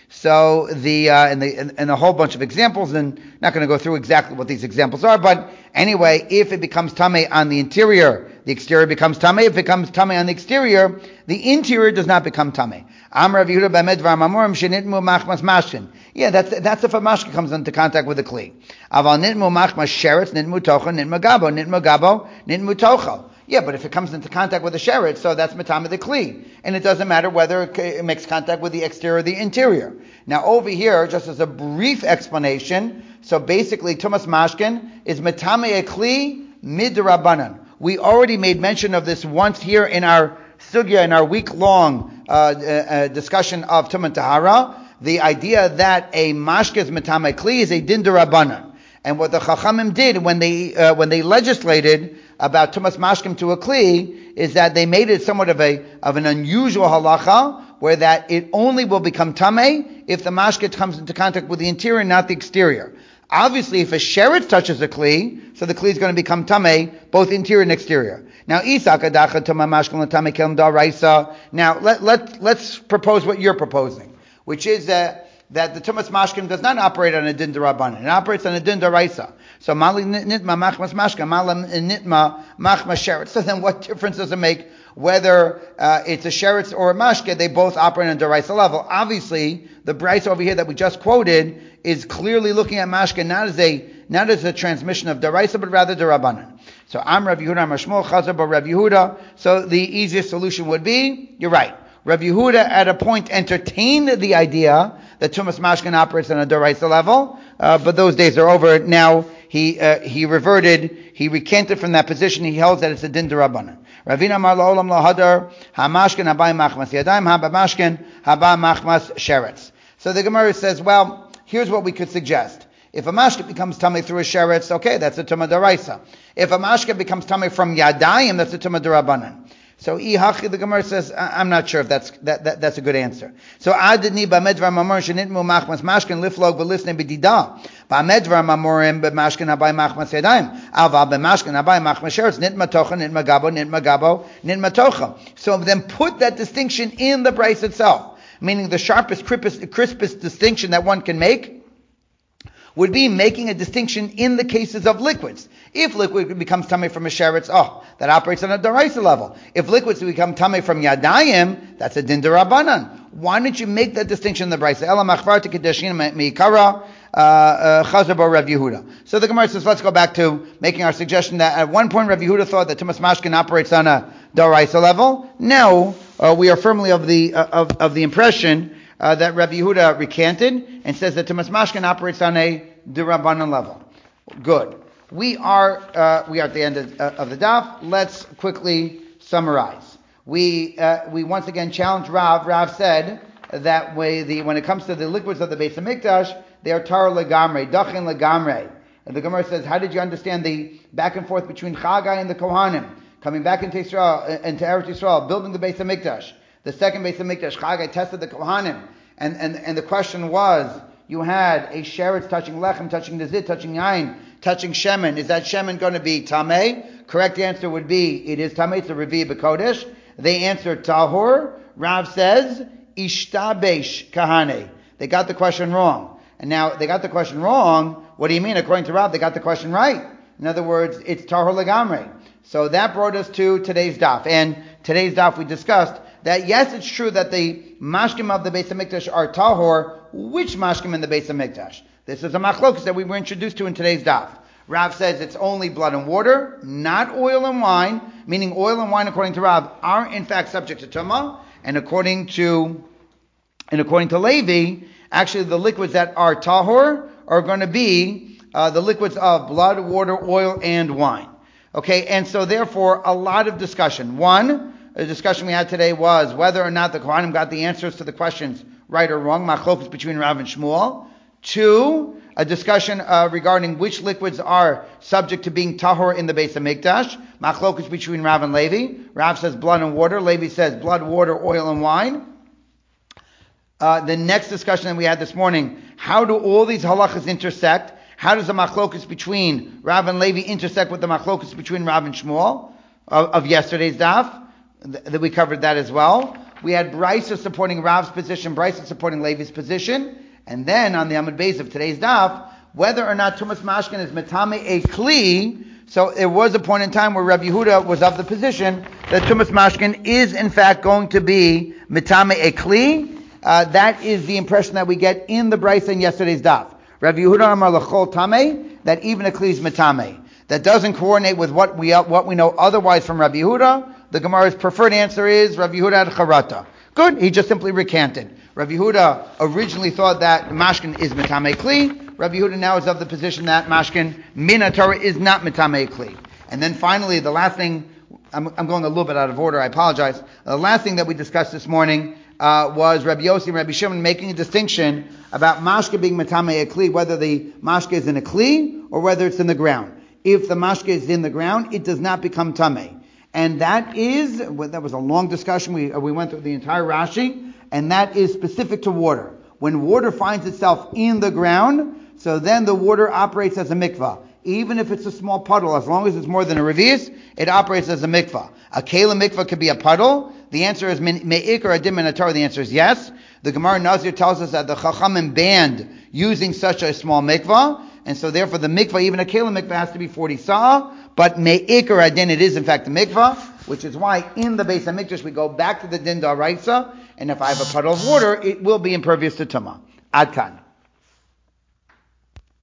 so the uh, and the and, and a whole bunch of examples, and not going to go through exactly what these examples are, but anyway, if it becomes tamei on the interior, the exterior becomes tamei. If it becomes tamei on the exterior, the interior does not become tamei. Amar Rav Yehuda b'med v'ar mamorim shenitmu machmas mashkin. Yeah, that's that's if a mashkin comes into contact with a kli. Aval nitmu machmas sheretz nitmu tocha nitmu gabo nitmu gabo nitmu tocha. Yeah, but if it comes into contact with the sheretz, so that's matama the kli, and it doesn't matter whether it makes contact with the exterior or the interior. Now over here, just as a brief explanation, so basically Tumas Mashkin is matame a kli mid-rabbanan. We already made mention of this once here in our sugya, in our week-long uh, uh, discussion of Tumas Tahara. The idea that a mashke is matame kli is a din d'Rabbanan. And what the Chachamim did when they uh, when they legislated about Tumas Mashkim to a kli is that they made it somewhat of a of an unusual halacha, where that it only will become tamei if the mashke comes into contact with the interior, not the exterior. Obviously, if a sheretz touches a kli, so the kli is going to become tamei, both interior and exterior. Now, isakadacha tuma mashkim l'tamei kelim da'araisa. Now, let let let's propose what you're proposing, which is that. that the Tumas Mashkim does not operate on a din d'Rabbanan. It operates on a din d'Oraisa. So mali nitma machmas mashka, mala nitma machmas sheretz. So then what difference does it make whether uh, it's a sheretz or a mashke? They both operate on a d'Oraisa level. Obviously, the brayso over here that we just quoted is clearly looking at mashke not as a not as a transmission of d'Oraisa, but rather d'Rabbanan. So Am Rav Yehuda, Am Shmuel, Chazar bar Rav Yehuda. So the easiest solution would be, you're right, Rav Yehuda at a point entertained the idea that Tumas Mashkin operates on a d'Oraisa level, uh, but those days are over. Now he uh, he reverted, he recanted from that position. He holds that it's a din d'Rabbanan. Ravina Mar La'olam Lo Hadar HaMashkin Habai Machmas Yadayim Haba Mashkin Haba Machmas Sheretz. So the Gemara says, well, here's what we could suggest. If a mashke becomes tummy through a sheretz, okay, that's a tumah d'Oraisa. If a mashke becomes tummy from Yadayim, that's a tumah d'Rabbanan. So, Ihachi, the Gemara says, I'm not sure if that's that, that that's a good answer. So, Adni ba'medvar mamor shenitmu machmas mashkin liflog v'lisne b'dida. Ba'medvar mamorim b'mashkin habai machmas yadayim. Ava b'mashkin habai machmas sheretz nitma tocha, nitma gabo, nitma gabo, nitma tocha. So then put that distinction in the price itself. Meaning the sharpest, crispest, crispest distinction that one can make would be making a distinction in the cases of liquids. If liquid becomes tummy from a sheretz, oh, that operates on a d'Oraisa level. If liquids become tummy from Yadayim, that's a din d'Rabbanan. Why don't you make that distinction in the brayso? Ela machvarti kedushin meikara chazar bar Rav Yehuda. So the Gemara says, let's go back to making our suggestion that at one point Rav Yehuda thought that Tumas Mashkin operates on a d'Oraisa level. Now uh, we are firmly of the uh, of of the impression uh, that Rabbi Yehuda recanted and says that Tumas Mashkin operates on a D'Rabbanan level. Good. We are uh, we are at the end of, uh, of the daf. Let's quickly summarize. We uh, we once again challenged Rav. Rav said that way the when it comes to the liquids of the Beis Hamikdash, they are tar legamre, dachin legamre. And the Gemara says, how did you understand the back and forth between Chagai and the Kohanim coming back into Israel, into Eretz Yisrael, building the Beis Hamikdash? The second Beis Hamikdash, Chagai tested the Kohanim, and and and the question was, you had a sheretz touching lechem, touching the zit, touching yain, touching shemen. Is that shemen going to be tameh? Correct answer would be it is tameh. It's a revi b'kodesh. They answered tahor. Rav says ishtabesh kahane. They got the question wrong. And now they got the question wrong. What do you mean? According to Rav, they got the question right. In other words, it's tahor legamre. So that brought us to today's daf. And today's daf we discussed that yes, it's true that the mashkim of the Beis Hamikdash are tahor. Which mashkim in the Beis Hamikdash? This is a machlokus that we were introduced to in today's daf. Rav says it's only blood and water, not oil and wine, meaning oil and wine, according to Rav, are in fact subject to tumah, and according to and according to Levi, actually the liquids that are tahor are going to be uh, the liquids of blood, water, oil, and wine. Okay, and so therefore a lot of discussion. One, the discussion we had today was whether or not the Kohanim got the answers to the questions right or wrong, machlokus between Rav and Shmuel. Two, a discussion uh, regarding which liquids are subject to being tahor in the Beis Hamikdash, machlokus between Rav and Levi. Rav says blood and water, Levi says blood, water, oil, and wine. Uh, the next discussion that we had this morning, how do all these halachas intersect? How does the machlokus between Rav and Levi intersect with the machlokus between Rav and Shmuel of, of yesterday's daf? That we covered that as well. We had Brisa supporting Rav's position, Brisa supporting Levi's position, and then on the Amud Beis of today's daf, whether or not Tumas Mashkin is metame a kli. So there was a point in time where Rav Yehuda was of the position that Tumas Mashkin is in fact going to be metame a kli. Uh, that is the impression that we get in the Brisa in yesterday's daf. Rav Yehuda Amar L'chol Tameh, that even a kli is metame. That doesn't coordinate with what we what we know otherwise from Rav Yehuda. The Gemara's preferred answer is Rav Yehuda had charata. Good, he just simply recanted. Rav Yehuda originally thought that mashkin is metame kli. Rav Yehuda now is of the position that mashkin min Torah is not metame kli. And then finally, the last thing, I'm, I'm going a little bit out of order, I apologize. The last thing that we discussed this morning uh, was Rabbi Yossi and Rabbi Shimon making a distinction about mashka being metame a kli, whether the mashka is in a kli or whether it's in the ground. If the mashka is in the ground, it does not become tameh. And that is, that was a long discussion, we we went through the entire Rashi, and that is specific to water. When water finds itself in the ground, so then the water operates as a mikvah. Even if it's a small puddle, as long as it's more than a revius, it operates as a mikvah. A kela mikvah could be a puddle. The answer is me'ik or adim in a Torah. The answer is yes. The Gemara Nazir tells us that the Chachamim banned using such a small mikvah, and so therefore the mikvah, even a kela mikvah, has to be forty sa'ah. But me'ik or adin, it is in fact a mikvah, which is why in the Beis Hamikdash we go back to the din d'oraisa, and if I have a puddle of water, it will be impervious to tumah. Ad kan.